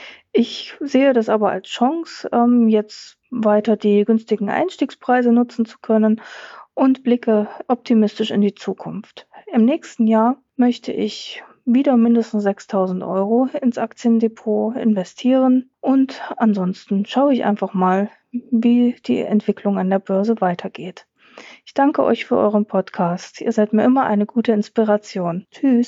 Ich sehe das aber als Chance, ähm, jetzt weiter die günstigen Einstiegspreise nutzen zu können und blicke optimistisch in die Zukunft. Im nächsten Jahr möchte ich wieder mindestens sechstausend Euro ins Aktiendepot investieren und ansonsten schaue ich einfach mal, wie die Entwicklung an der Börse weitergeht. Ich danke euch für euren Podcast. Ihr seid mir immer eine gute Inspiration. Tschüss.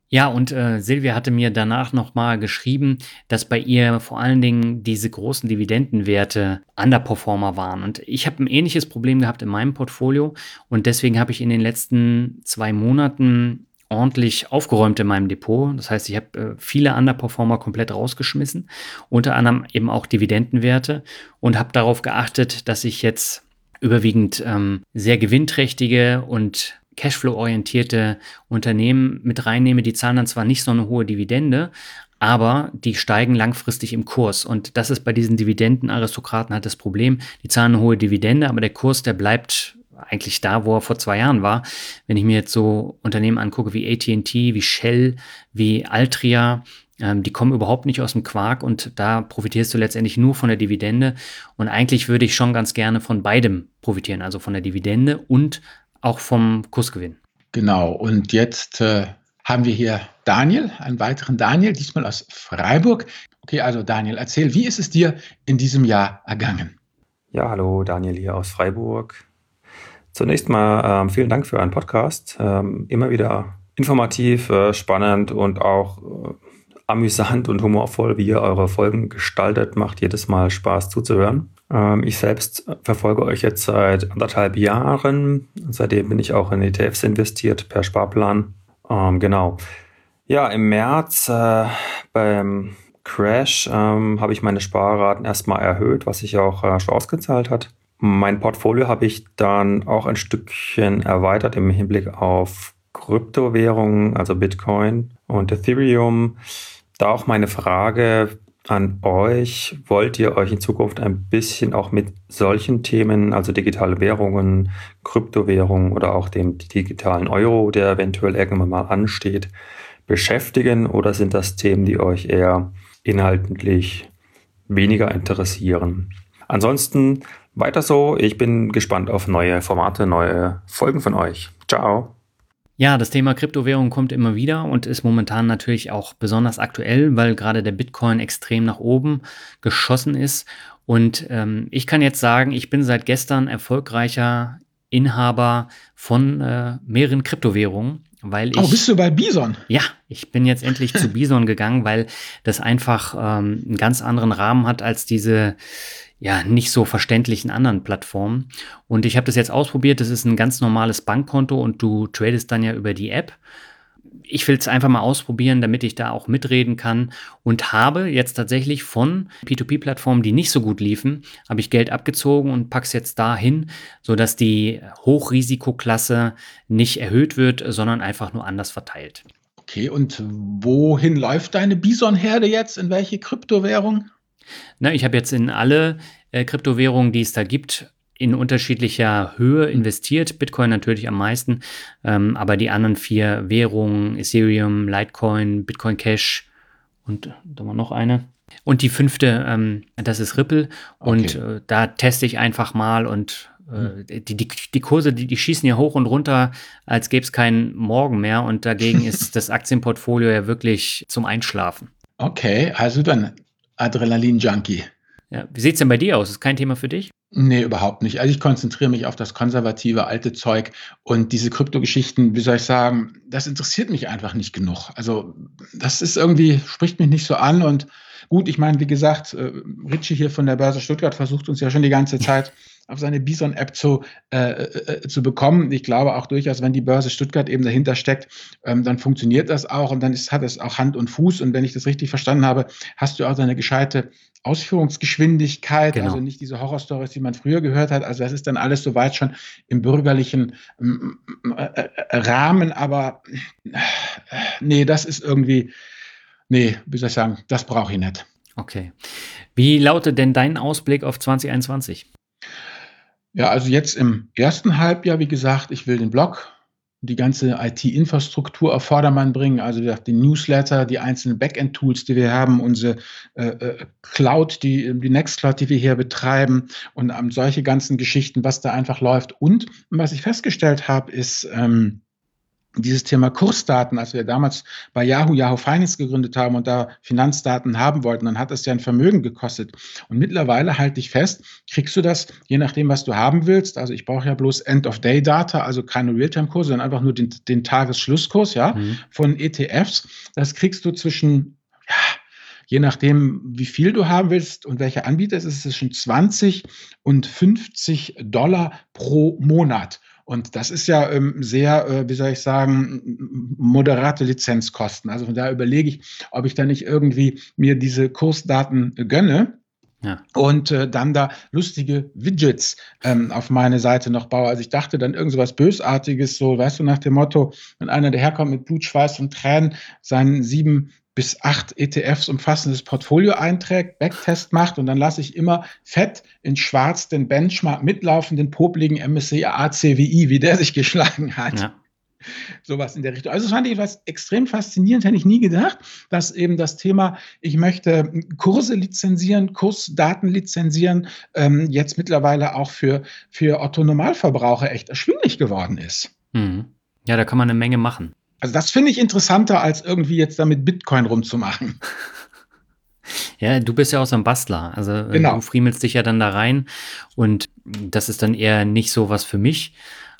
Ja, und äh, Silvia hatte mir danach nochmal geschrieben, dass bei ihr vor allen Dingen diese großen Dividendenwerte Underperformer waren. Und ich habe ein ähnliches Problem gehabt in meinem Portfolio und deswegen habe ich in den letzten zwei Monaten ordentlich aufgeräumt in meinem Depot. Das heißt, ich habe äh, viele Underperformer komplett rausgeschmissen, unter anderem eben auch Dividendenwerte und habe darauf geachtet, dass ich jetzt überwiegend ähm, sehr gewinnträchtige und Cashflow-orientierte Unternehmen mit reinnehme. Die zahlen dann zwar nicht so eine hohe Dividende, aber die steigen langfristig im Kurs. Und das ist bei diesen Dividendenaristokraten halt das Problem. Die zahlen eine hohe Dividende, aber der Kurs, der bleibt eigentlich da, wo er vor zwei Jahren war. Wenn ich mir jetzt so Unternehmen angucke wie A T and T, wie Shell, wie Altria, ähm, die kommen überhaupt nicht aus dem Quark und da profitierst du letztendlich nur von der Dividende. Und eigentlich würde ich schon ganz gerne von beidem profitieren, also von der Dividende und auch vom Kursgewinn. Genau, und jetzt äh, haben wir hier Daniel, einen weiteren Daniel, diesmal aus Freiburg. Okay, also Daniel, erzähl, wie ist es dir in diesem Jahr ergangen? Ja, hallo, Daniel hier aus Freiburg. Zunächst mal ähm, vielen Dank für einen Podcast. Ähm, immer wieder informativ, äh, spannend und auch äh, amüsant und humorvoll, wie ihr eure Folgen gestaltet. Macht jedes Mal Spaß zuzuhören. Ähm, ich selbst verfolge euch jetzt seit anderthalb Jahren. Seitdem bin ich auch in E T Fs investiert per Sparplan. Ähm, genau. Ja, im März äh, beim Crash ähm, habe ich meine Sparraten erstmal erhöht, was sich auch äh, schon ausgezahlt hat. Mein Portfolio habe ich dann auch ein Stückchen erweitert im Hinblick auf Kryptowährungen, also Bitcoin und Ethereum. Da auch meine Frage an euch: Wollt ihr euch in Zukunft ein bisschen auch mit solchen Themen, also digitale Währungen, Kryptowährungen oder auch dem digitalen Euro, der eventuell irgendwann mal ansteht, beschäftigen? Oder sind das Themen, die euch eher inhaltlich weniger interessieren? Ansonsten weiter so. Ich bin gespannt auf neue Formate, neue Folgen von euch. Ciao. Ja, das Thema Kryptowährung kommt immer wieder und ist momentan natürlich auch besonders aktuell, weil gerade der Bitcoin extrem nach oben geschossen ist. Und ähm, ich kann jetzt sagen, ich bin seit gestern erfolgreicher Inhaber von äh, mehreren Kryptowährungen, weil ich... Oh, bist du bei Bison? Ja, ich bin jetzt endlich zu Bison gegangen, weil das einfach ähm, einen ganz anderen Rahmen hat als diese ja nicht so verständlichen anderen Plattformen. Und ich habe das jetzt ausprobiert. Das ist ein ganz normales Bankkonto und du tradest dann ja über die App. Ich will es einfach mal ausprobieren, damit ich da auch mitreden kann und habe jetzt tatsächlich von P zwei P-Plattformen, die nicht so gut liefen, habe ich Geld abgezogen und pack's jetzt dahin, sodass die Hochrisikoklasse nicht erhöht wird, sondern einfach nur anders verteilt. Okay, und wohin läuft deine Bison-Herde jetzt? In welche Kryptowährung? Na, ich habe jetzt in alle äh, Kryptowährungen, die es da gibt, in unterschiedlicher Höhe investiert. Bitcoin natürlich am meisten, ähm, aber die anderen vier Währungen, Ethereum, Litecoin, Bitcoin Cash und da war noch eine. Und die fünfte, ähm, das ist Ripple. Und Okay. äh, da teste ich einfach mal und äh, die, die, die Kurse, die, die schießen ja hoch und runter, als gäbe es keinen Morgen mehr. Und dagegen ist das Aktienportfolio ja wirklich zum Einschlafen. Okay, also dann Adrenalin-Junkie. Ja, wie sieht es denn bei dir aus? Ist kein Thema für dich? Nee, überhaupt nicht. Also ich konzentriere mich auf das konservative alte Zeug und diese Kryptogeschichten, wie soll ich sagen, das interessiert mich einfach nicht genug. Also das ist irgendwie, spricht mich nicht so an und gut, ich meine, wie gesagt, äh, Richie hier von der Börse Stuttgart versucht uns ja schon die ganze Zeit auf seine Bison-App zu, äh, äh, zu bekommen. Ich glaube auch durchaus, wenn die Börse Stuttgart eben dahinter steckt, ähm, dann funktioniert das auch und dann ist, hat es auch Hand und Fuß und wenn ich das richtig verstanden habe, hast du auch eine gescheite Ausführungsgeschwindigkeit, Genau. also nicht diese Horrorstories, die man früher gehört hat. Also das ist dann alles soweit schon im bürgerlichen ähm, äh, äh, Rahmen, aber äh, nee, das ist irgendwie, nee, wie soll ich sagen, das brauche ich nicht. Okay. Wie lautet denn dein Ausblick auf zwanzig einundzwanzig? Ja, also jetzt im ersten Halbjahr, wie gesagt, ich will den Blog, die ganze I T-Infrastruktur auf Vordermann bringen, also wie gesagt, die Newsletter, die einzelnen Backend-Tools, die wir haben, unsere äh, äh, Cloud, die, die Nextcloud, die wir hier betreiben und ähm, solche ganzen Geschichten, was da einfach läuft. Und was ich festgestellt habe, ist, ähm, dieses Thema Kursdaten, als wir damals bei Yahoo, Yahoo Finance gegründet haben und da Finanzdaten haben wollten, dann hat das ja ein Vermögen gekostet. Und mittlerweile, halte ich fest, kriegst du das, je nachdem, was du haben willst. Also ich brauche ja bloß End-of-Day-Data, also keine Realtime-Kurse, sondern einfach nur den, den Tagesschlusskurs, ja, mhm. von E T Fs. Das kriegst du zwischen, ja, je nachdem, wie viel du haben willst und welcher Anbieter es ist, zwischen zwanzig und fünfzig Dollar pro Monat. Und das ist ja ähm, sehr, äh, wie soll ich sagen, moderate Lizenzkosten. Also von daher überlege ich, ob ich da nicht irgendwie mir diese Kursdaten äh, gönne. Ja. Und äh, dann da lustige Widgets ähm, auf meine Seite noch baue. Also ich dachte dann irgend so was Bösartiges, so, weißt du, nach dem Motto, wenn einer daherkommt mit Blut, Schweiß und Tränen, seinen sieben bis acht E T Fs umfassendes Portfolio einträgt, Backtest macht und dann lasse ich immer fett in schwarz den Benchmark mitlaufen, den popligen M S C I A C W I, wie der sich geschlagen hat. Ja. Sowas in der Richtung. Also das fand ich was extrem faszinierend, hätte ich nie gedacht, dass eben das Thema, ich möchte Kurse lizenzieren, Kursdaten lizenzieren, ähm, jetzt mittlerweile auch für, für Otto-Normalverbraucher echt erschwinglich geworden ist. Mhm. Ja, da kann man eine Menge machen. Also das finde ich interessanter, als irgendwie jetzt da mit Bitcoin rumzumachen. Ja, du bist ja auch so ein Bastler. Also genau. Du friemelst dich ja dann da rein und das ist dann eher nicht so was für mich.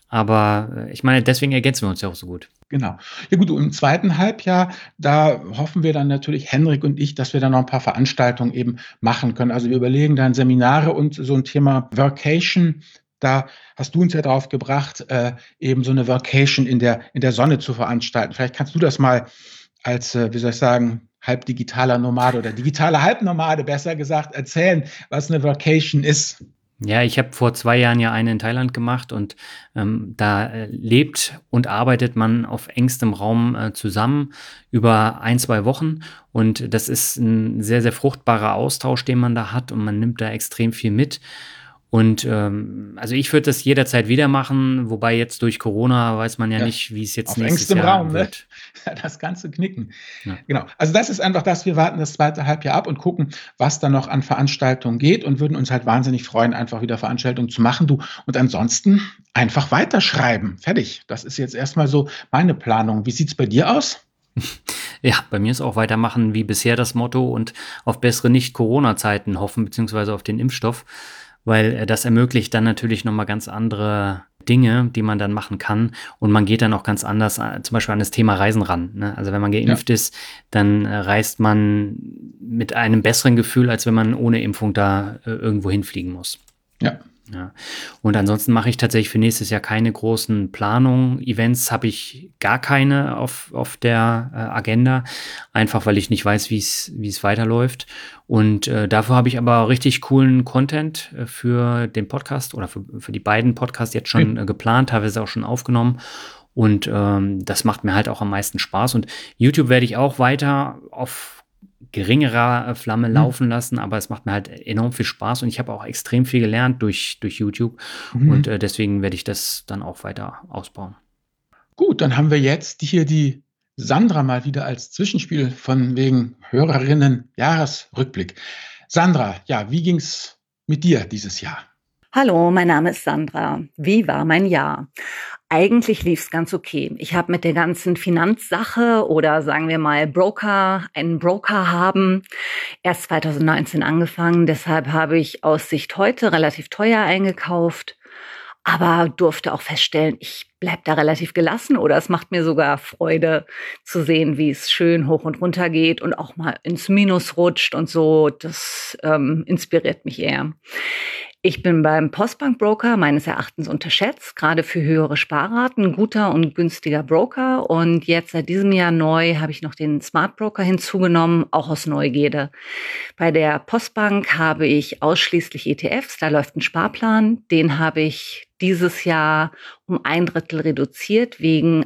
Aber ich meine, deswegen ergänzen wir uns ja auch so gut. Genau. Ja gut, und im zweiten Halbjahr, da hoffen wir dann natürlich, Henrik und ich, dass wir dann noch ein paar Veranstaltungen eben machen können. Also wir überlegen dann Seminare und so ein Thema Workation. Da hast du uns ja drauf gebracht, äh, eben so eine Workation in der, in der Sonne zu veranstalten. Vielleicht kannst du das mal als, äh, wie soll ich sagen, halb digitaler Nomade oder digitaler Halbnomade, besser gesagt, erzählen, was eine Workation ist. Ja, ich habe vor zwei Jahren ja eine in Thailand gemacht und ähm, da äh, lebt und arbeitet man auf engstem Raum äh, zusammen über ein, zwei Wochen und das ist ein sehr, sehr fruchtbarer Austausch, den man da hat und man nimmt da extrem viel mit. Und ähm, also ich würde das jederzeit wieder machen, wobei jetzt durch Corona weiß man ja, ja nicht, wie es jetzt auf nächstes engstem Jahr Raum, wird. Ne? Das ganze Knicken. Ja. Genau. Also das ist einfach das, wir warten das zweite Halbjahr ab und gucken, was da noch an Veranstaltungen geht und würden uns halt wahnsinnig freuen, einfach wieder Veranstaltungen zu machen. Du und ansonsten einfach weiterschreiben. Fertig. Das ist jetzt erstmal so meine Planung. Wie sieht's bei dir aus? Ja, bei mir ist auch weitermachen wie bisher das Motto und auf bessere Nicht-Corona-Zeiten hoffen, beziehungsweise auf den Impfstoff. Weil das ermöglicht dann natürlich nochmal ganz andere Dinge, die man dann machen kann. Und man geht dann auch ganz anders zum Beispiel an das Thema Reisen ran. Ne? Also wenn man geimpft ja. ist, dann reist man mit einem besseren Gefühl, als wenn man ohne Impfung da äh, irgendwo hinfliegen muss. Ja. Ja. Und ansonsten mache ich tatsächlich für nächstes Jahr keine großen Planungen. Events habe ich gar keine auf, auf der äh, Agenda, einfach weil ich nicht weiß, wie es wie es weiterläuft. Und äh, dafür habe ich aber richtig coolen Content äh, für den Podcast oder für, für die beiden Podcasts jetzt schon äh, geplant, teilweise auch schon aufgenommen. Und ähm, das macht mir halt auch am meisten Spaß. Und YouTube werde ich auch weiter auf geringerer Flamme laufen lassen, aber es macht mir halt enorm viel Spaß und ich habe auch extrem viel gelernt durch, durch YouTube mhm. und äh, deswegen werde ich das dann auch weiter ausbauen. Gut, dann haben wir jetzt hier die Sandra mal wieder als Zwischenspiel von wegen Hörerinnen-Jahresrückblick. Sandra, ja, wie ging's mit dir dieses Jahr? Hallo, mein Name ist Sandra. Wie war mein Jahr? Eigentlich lief es ganz okay. Ich habe mit der ganzen Finanzsache oder sagen wir mal Broker, einen Broker haben, erst zwanzig neunzehn angefangen. Deshalb habe ich aus Sicht heute relativ teuer eingekauft, aber durfte auch feststellen, ich bleib da relativ gelassen oder es macht mir sogar Freude zu sehen, wie es schön hoch und runter geht und auch mal ins Minus rutscht und so. Das ähm, inspiriert mich eher. Ich bin beim Postbank-Broker meines Erachtens unterschätzt, gerade für höhere Sparraten, ein guter und günstiger Broker. Und jetzt seit diesem Jahr neu habe ich noch den Smart Broker hinzugenommen, auch aus Neugierde. Bei der Postbank habe ich ausschließlich E T Fs, da läuft ein Sparplan. Den habe ich dieses Jahr um ein Drittel reduziert wegen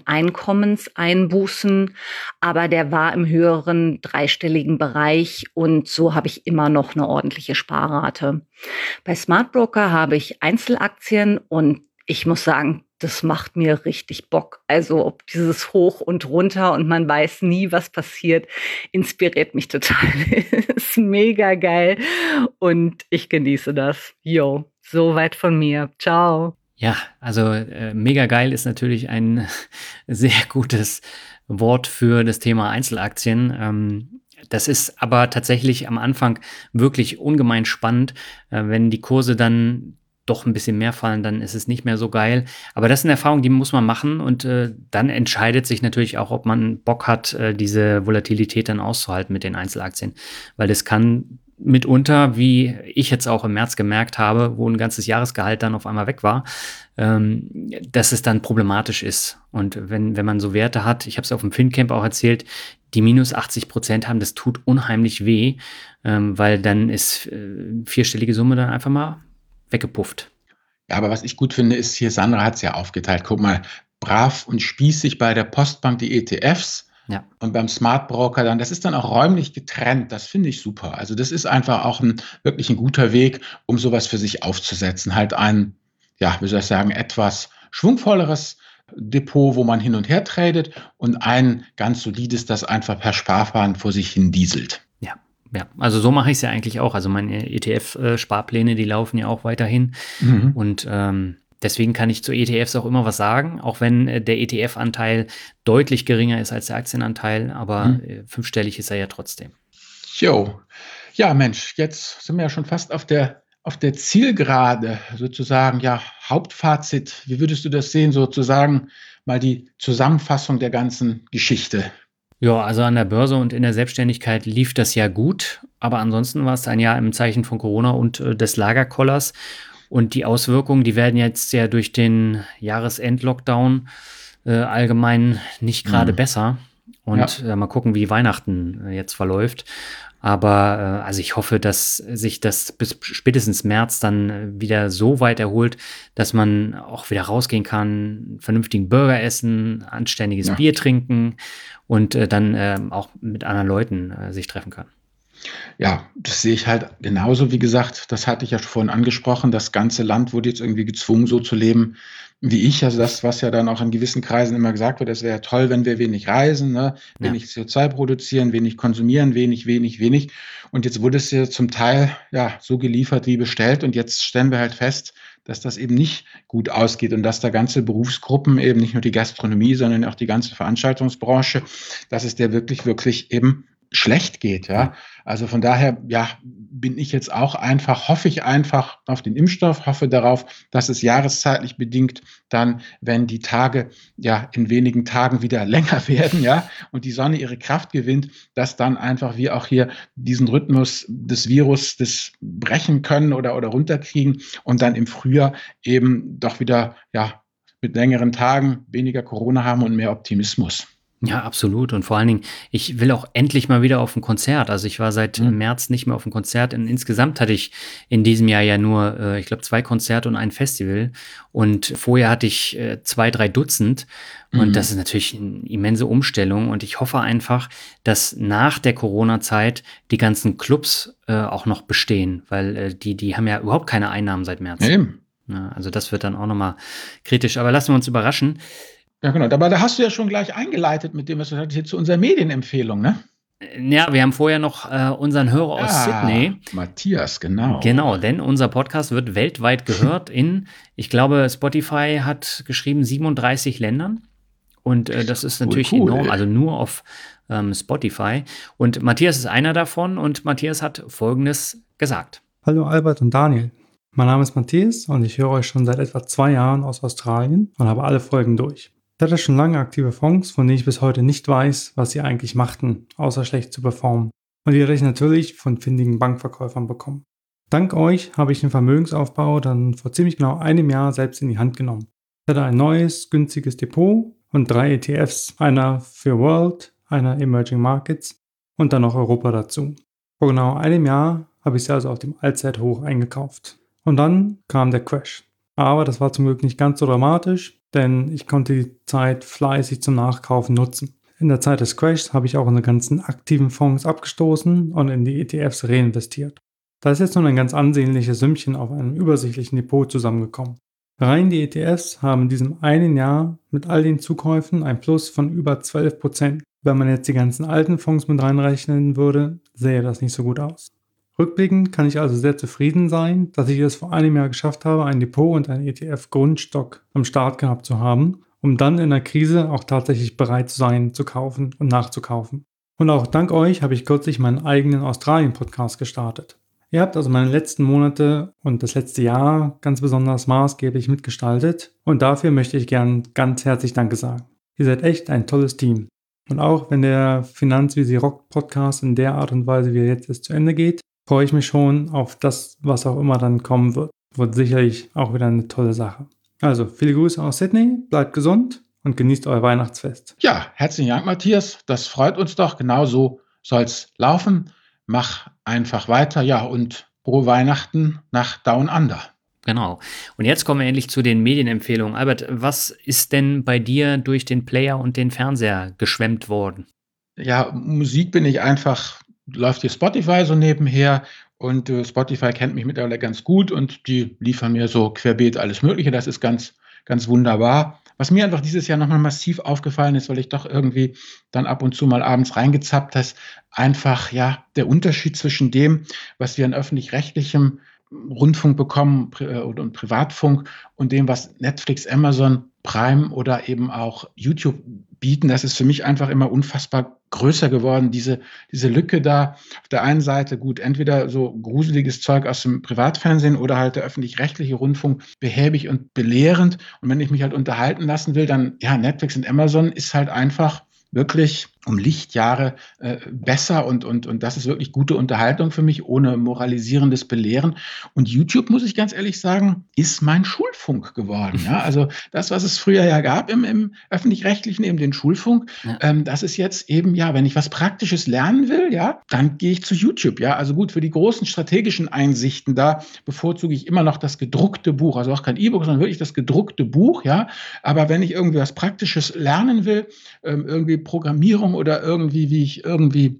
Einkommenseinbußen, aber der war im höheren dreistelligen Bereich und so habe ich immer noch eine ordentliche Sparrate. Bei Smart Broker habe ich Einzelaktien und ich muss sagen, das macht mir richtig Bock. Also ob dieses Hoch und Runter und man weiß nie, was passiert, inspiriert mich total. Ist mega geil und ich genieße das. Jo, soweit von mir. Ciao. Ja, also äh, mega geil ist natürlich ein sehr gutes Wort für das Thema Einzelaktien. Ähm, das ist aber tatsächlich am Anfang wirklich ungemein spannend. Äh, wenn die Kurse dann doch ein bisschen mehr fallen, dann ist es nicht mehr so geil. Aber das ist eine Erfahrung, die muss man machen und äh, dann entscheidet sich natürlich auch, ob man Bock hat, äh, diese Volatilität dann auszuhalten mit den Einzelaktien. Weil das kann mitunter, wie ich jetzt auch im März gemerkt habe, wo ein ganzes Jahresgehalt dann auf einmal weg war, ähm, dass es dann problematisch ist. Und wenn, wenn man so Werte hat, ich habe es auf dem FinCamp auch erzählt, die minus achtzig Prozent haben, das tut unheimlich weh, ähm, weil dann ist äh, vierstellige Summe dann einfach mal weggepufft. Ja, aber was ich gut finde, ist hier, Sandra hat es ja aufgeteilt. Guck mal, brav und spießig bei der Postbank die E T Fs. Ja. Und beim Smart Broker dann, das ist dann auch räumlich getrennt. Das finde ich super. Also das ist einfach auch ein wirklich ein guter Weg, um sowas für sich aufzusetzen. Halt ein, ja, wie soll ich sagen, etwas schwungvolleres Depot, wo man hin und her tradet und ein ganz solides, das einfach per Sparplan vor sich hin dieselt. Ja. Ja, also so mache ich es ja eigentlich auch. Also meine E T F-Sparpläne, die laufen ja auch weiterhin. Mhm. Und ähm, deswegen kann ich zu E T Fs auch immer was sagen, auch wenn äh, der E T F-Anteil deutlich geringer ist als der Aktienanteil, aber Mhm. äh, fünfstellig ist er ja trotzdem. Jo. Ja, Mensch, jetzt sind wir ja schon fast auf der, auf der Zielgerade, sozusagen, ja, Hauptfazit. Wie würdest du das sehen, sozusagen mal die Zusammenfassung der ganzen Geschichte? Ja, also an der Börse und in der Selbstständigkeit lief das ja gut, aber ansonsten war es ein Jahr im Zeichen von Corona und äh, des Lagerkollers. Und die Auswirkungen, die werden jetzt ja durch den Jahresend-Lockdown äh, allgemein nicht gerade Mhm. besser. Und Ja. äh, mal gucken, wie Weihnachten äh, jetzt verläuft. Aber äh, also ich hoffe, dass sich das bis spätestens März dann äh, wieder so weit erholt, dass man auch wieder rausgehen kann, einen vernünftigen Burger essen, anständiges Ja. Bier trinken und äh, dann ähm, auch mit anderen Leuten äh, sich treffen kann. Ja, das sehe ich halt genauso. Wie gesagt, das hatte ich ja vorhin angesprochen. Das ganze Land wurde jetzt irgendwie gezwungen, so zu leben wie ich. Also das, was ja dann auch in gewissen Kreisen immer gesagt wird, es wäre toll, wenn wir wenig reisen, ne? Ja. Wenig C O zwei produzieren, wenig konsumieren, wenig, wenig, wenig. Und jetzt wurde es ja zum Teil ja so geliefert wie bestellt. Und jetzt stellen wir halt fest, dass das eben nicht gut ausgeht und dass da ganze Berufsgruppen, eben nicht nur die Gastronomie, sondern auch die ganze Veranstaltungsbranche, dass es der wirklich, wirklich eben schlecht geht, ja. Also von daher, ja, bin ich jetzt auch einfach, hoffe ich einfach auf den Impfstoff, hoffe darauf, dass es jahreszeitlich bedingt dann, wenn die Tage ja in wenigen Tagen wieder länger werden, ja, und die Sonne ihre Kraft gewinnt, dass dann einfach wir auch hier diesen Rhythmus des Virus das brechen können oder, oder runterkriegen und dann im Frühjahr eben doch wieder, ja, mit längeren Tagen weniger Corona haben und mehr Optimismus. Ja, absolut. Und vor allen Dingen, ich will auch endlich mal wieder auf ein Konzert. Also ich war seit Mhm. März nicht mehr auf einem Konzert. Und insgesamt hatte ich in diesem Jahr ja nur, äh, ich glaube, zwei Konzerte und ein Festival. Und vorher hatte ich äh, zwei, drei Dutzend. Und Mhm. das ist natürlich eine immense Umstellung. Und ich hoffe einfach, dass nach der Corona-Zeit die ganzen Clubs äh, auch noch bestehen, weil äh, die, die haben ja überhaupt keine Einnahmen seit März. Ja, eben. Ja, also das wird dann auch nochmal kritisch. Aber lassen wir uns überraschen. Ja, genau. Aber da hast du ja schon gleich eingeleitet mit dem, was du hattest, hier zu unserer Medienempfehlung, ne? Ja, wir haben vorher noch äh, unseren Hörer aus Ah, Sydney. Matthias, genau. Genau, denn unser Podcast wird weltweit gehört in, ich glaube, Spotify hat geschrieben siebenunddreißig Ländern. Und äh, das ist Cool, natürlich cool. enorm, also nur auf ähm, Spotify. Und Matthias ist einer davon und Matthias hat Folgendes gesagt. Hallo Albert und Daniel. Mein Name ist Matthias und ich höre euch schon seit etwa zwei Jahren aus Australien und habe alle Folgen durch. Ich hatte schon lange aktive Fonds, von denen ich bis heute nicht weiß, was sie eigentlich machten, außer schlecht zu performen. Und die hatte ich natürlich von findigen Bankverkäufern bekommen. Dank euch habe ich den Vermögensaufbau dann vor ziemlich genau einem Jahr selbst in die Hand genommen. Ich hatte ein neues, günstiges Depot und drei E T Fs, einer für World, einer Emerging Markets und dann noch Europa dazu. Vor genau einem Jahr habe ich sie also auf dem Allzeithoch eingekauft. Und dann kam der Crash. Aber das war zum Glück nicht ganz so dramatisch, denn ich konnte die Zeit fleißig zum Nachkaufen nutzen. In der Zeit des Crashs habe ich auch unsere ganzen aktiven Fonds abgestoßen und in die E T Fs reinvestiert. Da ist jetzt nun ein ganz ansehnliches Sümmchen auf einem übersichtlichen Depot zusammengekommen. Rein die E T Fs haben in diesem einen Jahr mit all den Zukäufen ein Plus von über zwölf Prozent. Wenn man jetzt die ganzen alten Fonds mit reinrechnen würde, sähe das nicht so gut aus. Rückblickend kann ich also sehr zufrieden sein, dass ich es vor einem Jahr geschafft habe, ein Depot und einen E T F-Grundstock am Start gehabt zu haben, um dann in der Krise auch tatsächlich bereit zu sein, zu kaufen und nachzukaufen. Und auch dank euch habe ich kürzlich meinen eigenen Australien-Podcast gestartet. Ihr habt also meine letzten Monate und das letzte Jahr ganz besonders maßgeblich mitgestaltet und dafür möchte ich gern ganz herzlich Danke sagen. Ihr seid echt ein tolles Team. Und auch wenn der Finanz wie sie rockt Podcast in der Art und Weise, wie er jetzt ist, zu Ende geht, freue ich mich schon auf das, was auch immer dann kommen wird. Wird sicherlich auch wieder eine tolle Sache. Also, viele Grüße aus Sydney, bleibt gesund und genießt euer Weihnachtsfest. Ja, herzlichen Dank, Matthias. Das freut uns doch. Genau so soll es laufen. Mach einfach weiter. Ja, und frohe Weihnachten nach Down Under. Genau. Und jetzt kommen wir endlich zu den Medienempfehlungen. Albert, was ist denn bei dir durch den Player und den Fernseher geschwemmt worden? Ja, Musik bin ich einfach, läuft hier Spotify so nebenher und äh, Spotify kennt mich mittlerweile ganz gut und die liefern mir so querbeet alles Mögliche. Das ist ganz, ganz wunderbar. Was mir einfach dieses Jahr nochmal massiv aufgefallen ist, weil ich doch irgendwie dann ab und zu mal abends reingezappt habe, einfach ja der Unterschied zwischen dem, was wir an öffentlich-rechtlichem Rundfunk bekommen und Privatfunk und dem, was Netflix, Amazon, Prime oder eben auch YouTube bieten, das ist für mich einfach immer unfassbar größer geworden, diese, diese Lücke da. Auf der einen Seite gut, entweder so gruseliges Zeug aus dem Privatfernsehen oder halt der öffentlich-rechtliche Rundfunk behäbig und belehrend. Und wenn ich mich halt unterhalten lassen will, dann, ja, Netflix und Amazon ist halt einfach wirklich um Lichtjahre äh, besser und, und, und das ist wirklich gute Unterhaltung für mich, ohne moralisierendes Belehren. Und YouTube, muss ich ganz ehrlich sagen, ist mein Schulfunk geworden. Ja? Also das, was es früher ja gab im, im Öffentlich-Rechtlichen, eben den Schulfunk, ja. ähm, das ist jetzt eben, ja, wenn ich was Praktisches lernen will, ja, dann gehe ich zu YouTube. Ja? Also gut, für die großen strategischen Einsichten, da bevorzuge ich immer noch das gedruckte Buch, also auch kein E-Book, sondern wirklich das gedruckte Buch. Ja? Aber wenn ich irgendwie was Praktisches lernen will, ähm, irgendwie Programmierung oder irgendwie, wie ich irgendwie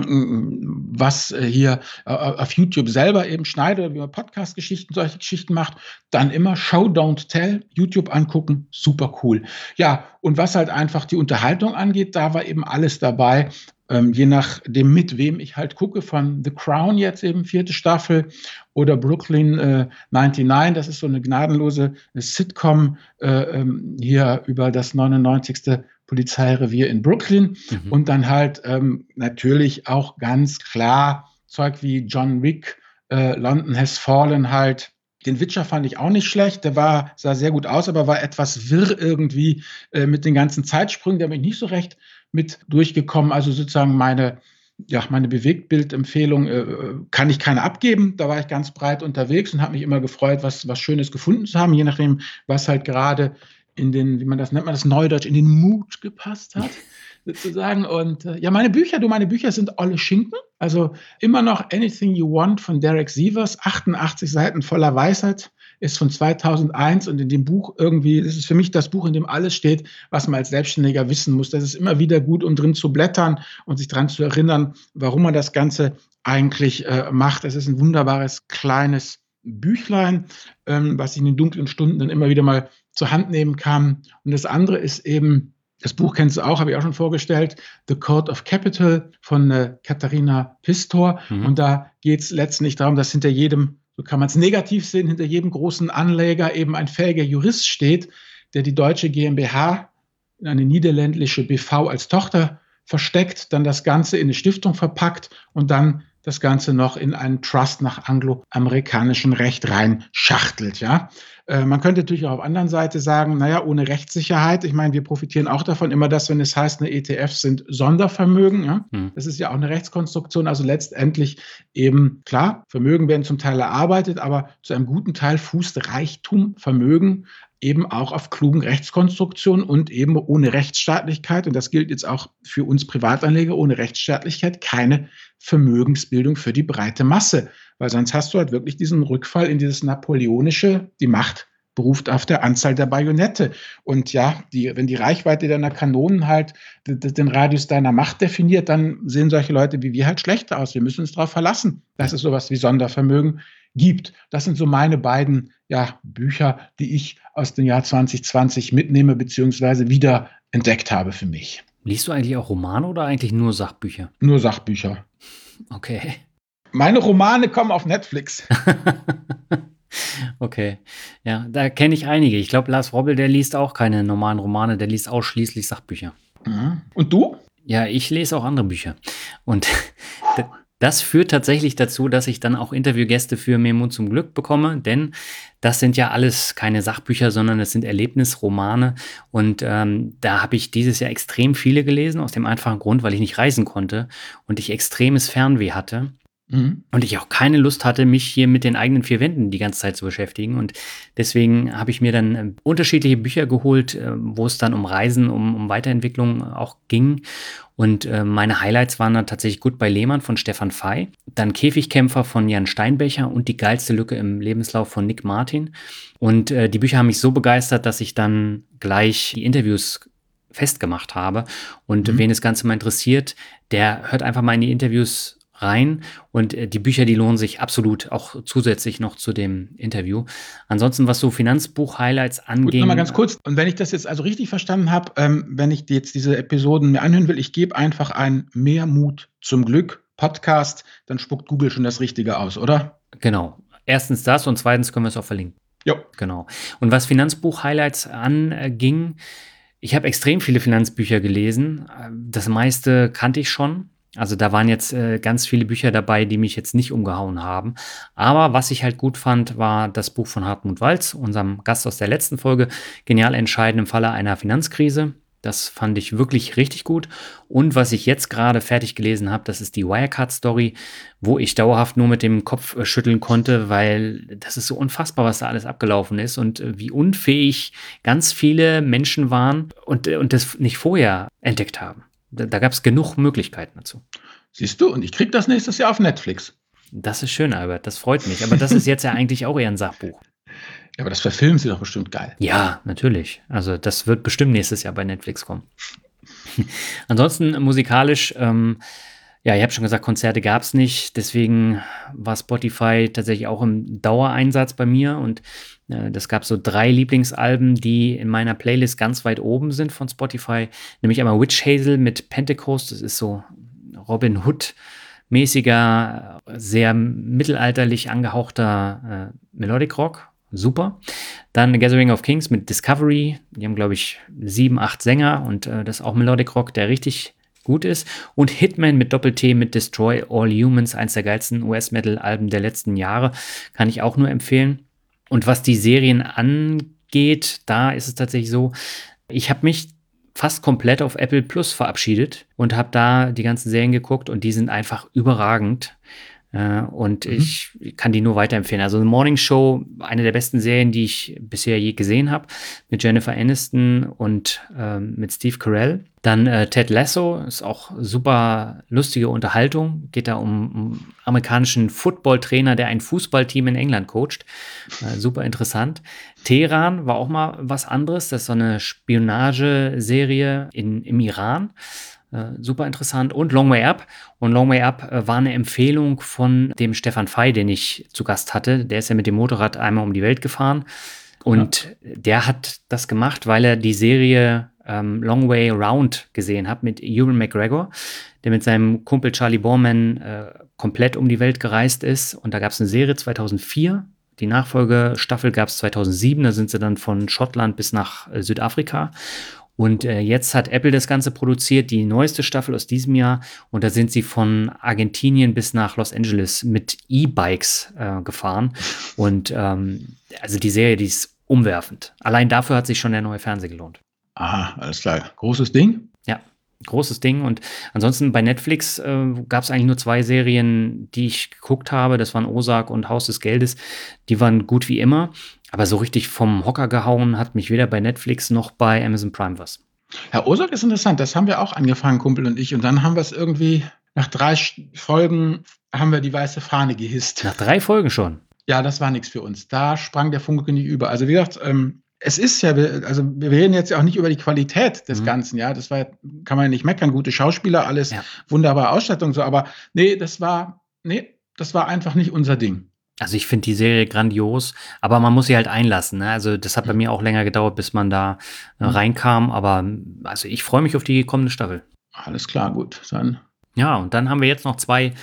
was hier auf YouTube selber eben schneide oder wie man Podcast-Geschichten, solche Geschichten macht, dann immer Show, Don't Tell, YouTube angucken, super cool. Ja, und was halt einfach die Unterhaltung angeht, da war eben alles dabei, ähm, je nachdem, mit wem ich halt gucke, von The Crown jetzt eben, vierte Staffel, oder Brooklyn äh, neunundneunzig, das ist so eine gnadenlose Sitcom äh, hier über das neunundneunzigste Polizeirevier in Brooklyn mhm. und dann halt ähm, natürlich auch ganz klar Zeug wie John Wick, äh, London Has Fallen halt. Den Witcher fand ich auch nicht schlecht, der war, sah sehr gut aus, aber war etwas wirr irgendwie äh, mit den ganzen Zeitsprüngen, da bin ich nicht so recht mit durchgekommen. Also sozusagen meine, ja, meine Bewegtbildempfehlung äh, kann ich keine abgeben. Da war ich ganz breit unterwegs und habe mich immer gefreut, was, was Schönes gefunden zu haben, je nachdem, was halt gerade in den, wie man das nennt, man das Neudeutsch, in den Mut gepasst hat, sozusagen. Und äh, ja, meine Bücher, du, meine Bücher sind olle Schinken. Also immer noch Anything You Want von Derek Sivers, achtundachtzig Seiten voller Weisheit, ist von zweitausendeins und in dem Buch irgendwie, das ist für mich das Buch, in dem alles steht, was man als Selbstständiger wissen muss. Das ist immer wieder gut, um drin zu blättern und sich daran zu erinnern, warum man das Ganze eigentlich äh, macht. Es ist ein wunderbares, kleines Büchlein, ähm, was ich in den dunklen Stunden dann immer wieder mal zur Hand nehmen kann. Und das andere ist eben, das Buch kennst du auch, habe ich auch schon vorgestellt, The Code of Capital von äh, Katharina Pistor. Mhm. Und da geht es letztendlich darum, dass hinter jedem, so kann man es negativ sehen, hinter jedem großen Anleger eben ein fähiger Jurist steht, der die deutsche GmbH in eine niederländische B V als Tochter versteckt, dann das Ganze in eine Stiftung verpackt und dann das Ganze noch in einen Trust nach angloamerikanischem Recht reinschachtelt. Ja? Äh, man könnte natürlich auch auf der anderen Seite sagen, naja, ohne Rechtssicherheit, ich meine, wir profitieren auch davon, immer das, wenn es heißt, eine E T Fs sind Sondervermögen. Ja? Hm. Das ist ja auch eine Rechtskonstruktion, also letztendlich eben, klar, Vermögen werden zum Teil erarbeitet, aber zu einem guten Teil fußt Reichtum, Vermögen eben auch auf klugen Rechtskonstruktionen und eben ohne Rechtsstaatlichkeit, und das gilt jetzt auch für uns Privatanleger, ohne Rechtsstaatlichkeit keine Vermögensbildung für die breite Masse, weil sonst hast du halt wirklich diesen Rückfall in dieses Napoleonische, die Macht beruft auf der Anzahl der Bajonette. Und ja, die, wenn die Reichweite deiner Kanonen halt d- d- den Radius deiner Macht definiert, dann sehen solche Leute wie wir halt schlechter aus. Wir müssen uns darauf verlassen, dass es sowas wie Sondervermögen gibt. Das sind so meine beiden ja, Bücher, die ich aus dem Jahr zwanzig zwanzig mitnehme bzw. wieder entdeckt habe für mich. Liest du eigentlich auch Romane oder eigentlich nur Sachbücher? Nur Sachbücher. Okay. Meine Romane kommen auf Netflix. Okay, ja, da kenne ich einige. Ich glaube, Lars Robbel, der liest auch keine normalen Romane, der liest ausschließlich Sachbücher. Mhm. Und du? Ja, ich lese auch andere Bücher. Und d- das führt tatsächlich dazu, dass ich dann auch Interviewgäste für Mehr Mut zum Glück bekomme, denn das sind ja alles keine Sachbücher, sondern es sind Erlebnisromane. Und ähm, da habe ich dieses Jahr extrem viele gelesen, aus dem einfachen Grund, weil ich nicht reisen konnte und ich extremes Fernweh hatte. Mhm. Und ich auch keine Lust hatte, mich hier mit den eigenen vier Wänden die ganze Zeit zu beschäftigen. Und deswegen habe ich mir dann äh, unterschiedliche Bücher geholt, äh, wo es dann um Reisen, um, um Weiterentwicklung auch ging. Und äh, meine Highlights waren dann tatsächlich Goodbye Lehmann von Stefan Fey, dann Käfigkämpfer von Jan Steinbecher und Die geilste Lücke im Lebenslauf von Nick Martin. Und äh, die Bücher haben mich so begeistert, dass ich dann gleich die Interviews festgemacht habe. Und Mhm. wen das Ganze mal interessiert, der hört einfach mal in die Interviews rein und äh, die Bücher, die lohnen sich absolut auch zusätzlich noch zu dem Interview. Ansonsten, was so Finanzbuch-Highlights Gut, anging. nochmal ganz kurz. Und wenn ich das jetzt also richtig verstanden habe, ähm, wenn ich jetzt diese Episoden mir anhören will, ich gebe einfach ein Mehr Mut zum Glück Podcast, dann spuckt Google schon das Richtige aus, oder? Genau. Erstens das und zweitens können wir es auch verlinken. Jo. Genau. Und was Finanzbuch-Highlights anging, ich habe extrem viele Finanzbücher gelesen. Das meiste kannte ich schon. Also da waren jetzt äh, ganz viele Bücher dabei, die mich jetzt nicht umgehauen haben. Aber was ich halt gut fand, war das Buch von Hartmut Walz, unserem Gast aus der letzten Folge, Genial entscheiden im Falle einer Finanzkrise. Das fand ich wirklich richtig gut. Und was ich jetzt gerade fertig gelesen habe, das ist die Wirecard-Story, wo ich dauerhaft nur mit dem Kopf äh, schütteln konnte, weil das ist so unfassbar, was da alles abgelaufen ist und äh, wie unfähig ganz viele Menschen waren und, äh, und das nicht vorher entdeckt haben. Da, da gab es genug Möglichkeiten dazu. Siehst du, und ich krieg das nächstes Jahr auf Netflix. Das ist schön, Albert, das freut mich. Aber das ist jetzt ja eigentlich auch eher ein Sachbuch. Ja, aber das verfilmen sie doch bestimmt geil. Ja, natürlich. Also das wird bestimmt nächstes Jahr bei Netflix kommen. Ansonsten musikalisch, ähm, ja, ich habe schon gesagt, Konzerte gab es nicht. Deswegen war Spotify tatsächlich auch im Dauereinsatz bei mir. Und äh, das gab so drei Lieblingsalben, die in meiner Playlist ganz weit oben sind von Spotify. Nämlich einmal Witch Hazel mit Pentecost. Das ist so Robin Hood-mäßiger, sehr mittelalterlich angehauchter äh, Melodic Rock. Super. Dann Gathering of Kings mit Discovery. Die haben, glaube ich, sieben, acht Sänger und äh, das ist auch Melodic Rock, der richtig gut ist. Und Hitman mit Doppel-T mit Destroy All Humans, eins der geilsten U S-Metal-Alben der letzten Jahre. Kann ich auch nur empfehlen. Und was die Serien angeht, da ist es tatsächlich so, ich habe mich fast komplett auf Apple Plus verabschiedet und habe da die ganzen Serien geguckt und die sind einfach überragend. Äh, und mhm. ich kann die nur weiterempfehlen. Also The Morning Show, eine der besten Serien, die ich bisher je gesehen habe, mit Jennifer Aniston und ähm, mit Steve Carell. Dann äh, Ted Lasso, ist auch super lustige Unterhaltung. Geht da um, um amerikanischen Footballtrainer, der ein Fußballteam in England coacht. Äh, super interessant. Teheran war auch mal was anderes. Das ist so eine Spionageserie in, im Iran. Uh, super interessant. Und Long Way Up. Und Long Way Up uh, war eine Empfehlung von dem Stefan Fey, den ich zu Gast hatte. Der ist ja mit dem Motorrad einmal um die Welt gefahren. Und ja. der hat das gemacht, weil er die Serie ähm, Long Way Round gesehen hat mit Ewan McGregor, der mit seinem Kumpel Charlie Borman äh, komplett um die Welt gereist ist. Und da gab es eine Serie zweitausendvier. Die Nachfolgestaffel gab es zweitausendsieben. Da sind sie dann von Schottland bis nach äh, Südafrika. Und äh, jetzt hat Apple das Ganze produziert, die neueste Staffel aus diesem Jahr. Und da sind sie von Argentinien bis nach Los Angeles mit E-Bikes äh, gefahren. Und ähm, also die Serie, die ist umwerfend. Allein dafür hat sich schon der neue Fernseher gelohnt. Aha, alles klar. Großes Ding? Ja, großes Ding. Und ansonsten bei Netflix äh, gab es eigentlich nur zwei Serien, die ich geguckt habe. Das waren Ozark und Haus des Geldes. Die waren gut wie immer. Aber so richtig vom Hocker gehauen hat mich weder bei Netflix noch bei Amazon Prime was. Herr Ozark ist interessant. Das haben wir auch angefangen, Kumpel und ich. Und dann haben wir es irgendwie, nach drei Folgen haben wir die weiße Fahne gehisst. Nach drei Folgen schon? Ja, das war nichts für uns. Da sprang der Funke nicht über. Also wie gesagt, ähm, es ist ja, also wir reden jetzt ja auch nicht über die Qualität des mhm. Ganzen, ja. Das war, kann man ja nicht meckern. Gute Schauspieler, alles ja. Wunderbare Ausstattung, so. Aber nee, das war, nee, das war einfach nicht unser Ding. Also ich finde die Serie grandios, aber man muss sie halt einlassen. Ne? Also das hat bei mir auch länger gedauert, bis man da äh, reinkam. Aber also ich freue mich auf die kommende Staffel. Alles klar, gut. Dann Ja, und dann haben wir jetzt noch zwei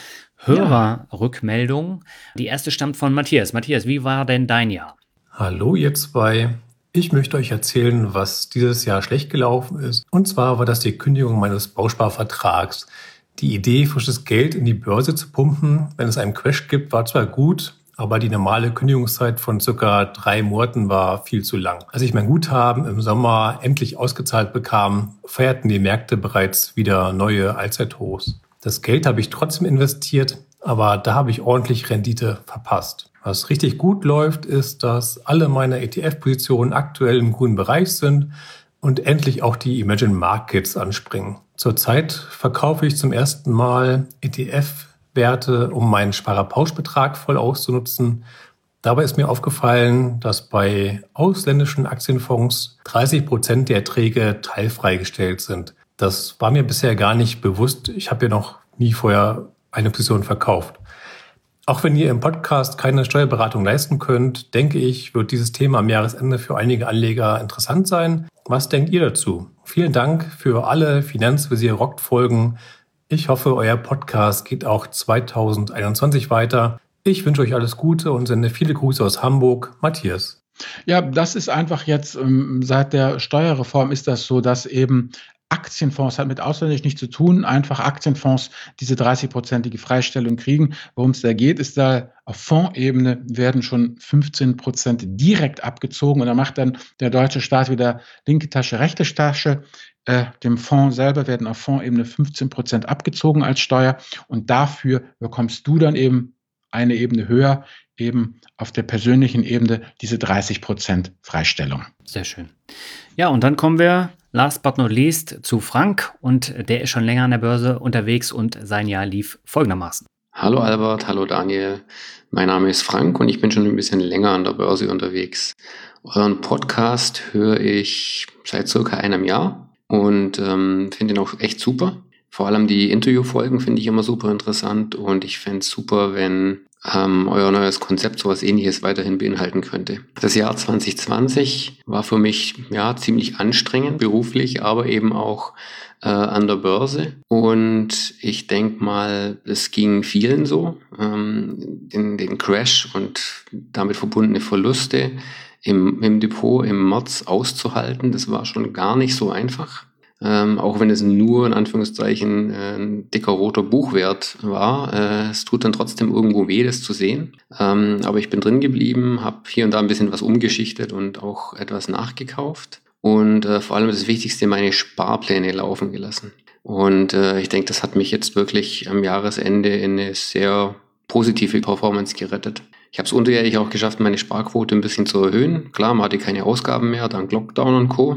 Hörerrückmeldungen. Die erste stammt von Matthias. Matthias, wie war denn dein Jahr? Hallo ihr zwei. Ich möchte euch erzählen, was dieses Jahr schlecht gelaufen ist. Und zwar war das die Kündigung meines Bausparvertrags. Die Idee, frisches Geld in die Börse zu pumpen, wenn es einen Crash gibt, war zwar gut, aber die normale Kündigungszeit von circa drei Monaten war viel zu lang. Als ich mein Guthaben im Sommer endlich ausgezahlt bekam, feierten die Märkte bereits wieder neue Allzeithochs. Das Geld habe ich trotzdem investiert, aber da habe ich ordentlich Rendite verpasst. Was richtig gut läuft, ist, dass alle meine E T F-Positionen aktuell im grünen Bereich sind und endlich auch die Emerging Markets anspringen. Zurzeit verkaufe ich zum ersten Mal E T F-Werte, um meinen Sparerpauschbetrag voll auszunutzen. Dabei ist mir aufgefallen, dass bei ausländischen Aktienfonds dreißig Prozent der Erträge teilfreigestellt sind. Das war mir bisher gar nicht bewusst. Ich habe ja noch nie vorher eine Position verkauft. Auch wenn ihr im Podcast keine Steuerberatung leisten könnt, denke ich, wird dieses Thema am Jahresende für einige Anleger interessant sein. Was denkt ihr dazu? Vielen Dank für alle Finanzvisier Rockt Folgen. Ich hoffe, euer Podcast geht auch zwanzig einundzwanzig weiter. Ich wünsche euch alles Gute und sende viele Grüße aus Hamburg. Matthias. Ja, das ist einfach jetzt, ähm, seit der Steuerreform ist das so, dass eben Aktienfonds, hat mit ausländisch nichts zu tun, einfach Aktienfonds diese dreißig-prozentige Freistellung kriegen. Worum es da geht, ist da auf Fondsebene werden schon fünfzehn Prozent direkt abgezogen und da macht dann der deutsche Staat wieder linke Tasche, rechte Tasche. Äh, dem Fonds selber werden auf Fondsebene fünfzehn Prozent abgezogen als Steuer und dafür bekommst du dann eben eine Ebene höher, eben auf der persönlichen Ebene diese dreißig Prozent Freistellung. Sehr schön. Ja, und dann kommen wir last but not least zu Frank und der ist schon länger an der Börse unterwegs und sein Jahr lief folgendermaßen. Hallo Albert, hallo Daniel. Mein Name ist Frank und ich bin schon ein bisschen länger an der Börse unterwegs. Euren Podcast höre ich seit circa einem Jahr und ähm, finde ihn auch echt super. Vor allem die Interviewfolgen finde ich immer super interessant und ich fände es super, wenn ähm, euer neues Konzept sowas Ähnliches weiterhin beinhalten könnte. Das Jahr zwanzig zwanzig war für mich ja ziemlich anstrengend beruflich, aber eben auch äh, an der Börse und ich denke mal, es ging vielen so, ähm, den, den Crash und damit verbundene Verluste im, im Depot im März auszuhalten, das war schon gar nicht so einfach. Ähm, auch wenn es nur in Anführungszeichen äh, ein dicker roter Buchwert war, äh, es tut dann trotzdem irgendwo weh, das zu sehen. Ähm, aber ich bin drin geblieben, habe hier und da ein bisschen was umgeschichtet und auch etwas nachgekauft und äh, vor allem das Wichtigste, meine Sparpläne laufen gelassen. Und äh, ich denke, das hat mich jetzt wirklich am Jahresende in eine sehr positive Performance gerettet. Ich habe es unterjährig auch geschafft, meine Sparquote ein bisschen zu erhöhen. Klar, man hatte keine Ausgaben mehr, dank Lockdown und Co.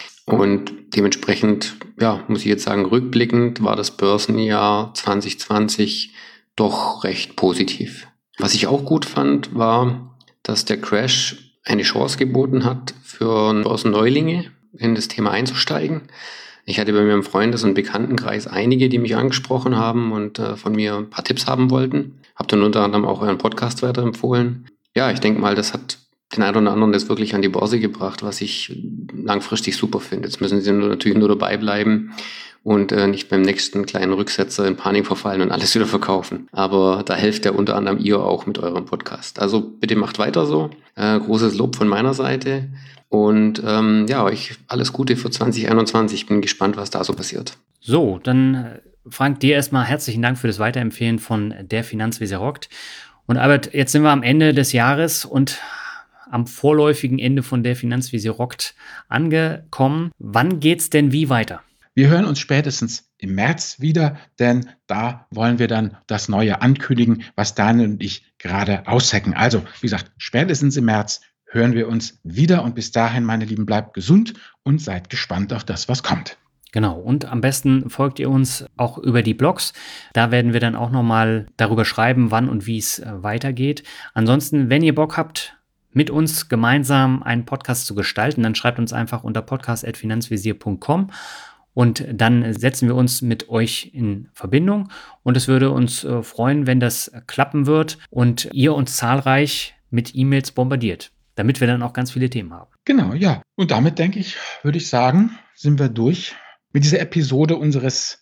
Und dementsprechend, ja, muss ich jetzt sagen, rückblickend war das Börsenjahr zwanzig zwanzig doch recht positiv. Was ich auch gut fand, war, dass der Crash eine Chance geboten hat, für Börsenneulinge in das Thema einzusteigen. Ich hatte bei mir im Freundes- und Bekanntenkreis einige, die mich angesprochen haben und äh, von mir ein paar Tipps haben wollten. Hab dann unter anderem auch euren Podcast weiterempfohlen. Ja, ich denke mal, das hat den einen oder anderen das wirklich an die Börse gebracht, was ich langfristig super finde. Jetzt müssen sie nur, natürlich nur dabei bleiben und äh, nicht beim nächsten kleinen Rücksetzer in Panik verfallen und alles wieder verkaufen. Aber da helft ja unter anderem ihr auch mit eurem Podcast. Also bitte macht weiter so. Äh, großes Lob von meiner Seite. Und ähm, ja, euch alles Gute für zwanzig einundzwanzig. Ich bin gespannt, was da so passiert. So, dann Frank, dir erstmal herzlichen Dank für das Weiterempfehlen von der Finanzvisier Rockt. Und Albert, jetzt sind wir am Ende des Jahres und am vorläufigen Ende von der Finanzvisier Rockt angekommen. Wann geht's denn wie weiter? Wir hören uns spätestens im März wieder, denn da wollen wir dann das Neue ankündigen, was Daniel und ich gerade aushacken. Also, wie gesagt, spätestens im März hören wir uns wieder und bis dahin, meine Lieben, bleibt gesund und seid gespannt auf das, was kommt. Genau, und am besten folgt ihr uns auch über die Blogs. Da werden wir dann auch nochmal darüber schreiben, wann und wie es weitergeht. Ansonsten, wenn ihr Bock habt, mit uns gemeinsam einen Podcast zu gestalten, dann schreibt uns einfach unter podcast at finanzvisier punkt com und dann setzen wir uns mit euch in Verbindung und es würde uns äh, freuen, wenn das klappen wird und ihr uns zahlreich mit E-Mails bombardiert, damit wir dann auch ganz viele Themen haben. Genau, ja. Und damit, denke ich, würde ich sagen, sind wir durch mit dieser Episode unseres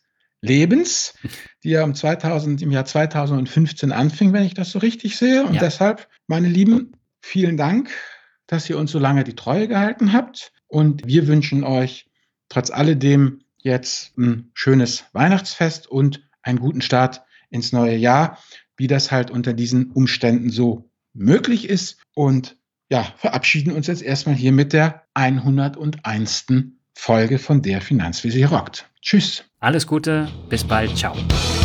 Lebens, die ja im, zweitausend, im Jahr zweitausendfünfzehn anfing, wenn ich das so richtig sehe. Und Ja. deshalb, meine Lieben, vielen Dank, dass ihr uns so lange die Treue gehalten habt. Und wir wünschen euch trotz alledem jetzt ein schönes Weihnachtsfest und einen guten Start ins neue Jahr, wie das halt unter diesen Umständen so möglich ist. Und ja, verabschieden uns jetzt erstmal hier mit der hundertunderste Folge von Der Finanzvisier rockt. Tschüss. Alles Gute, bis bald, ciao.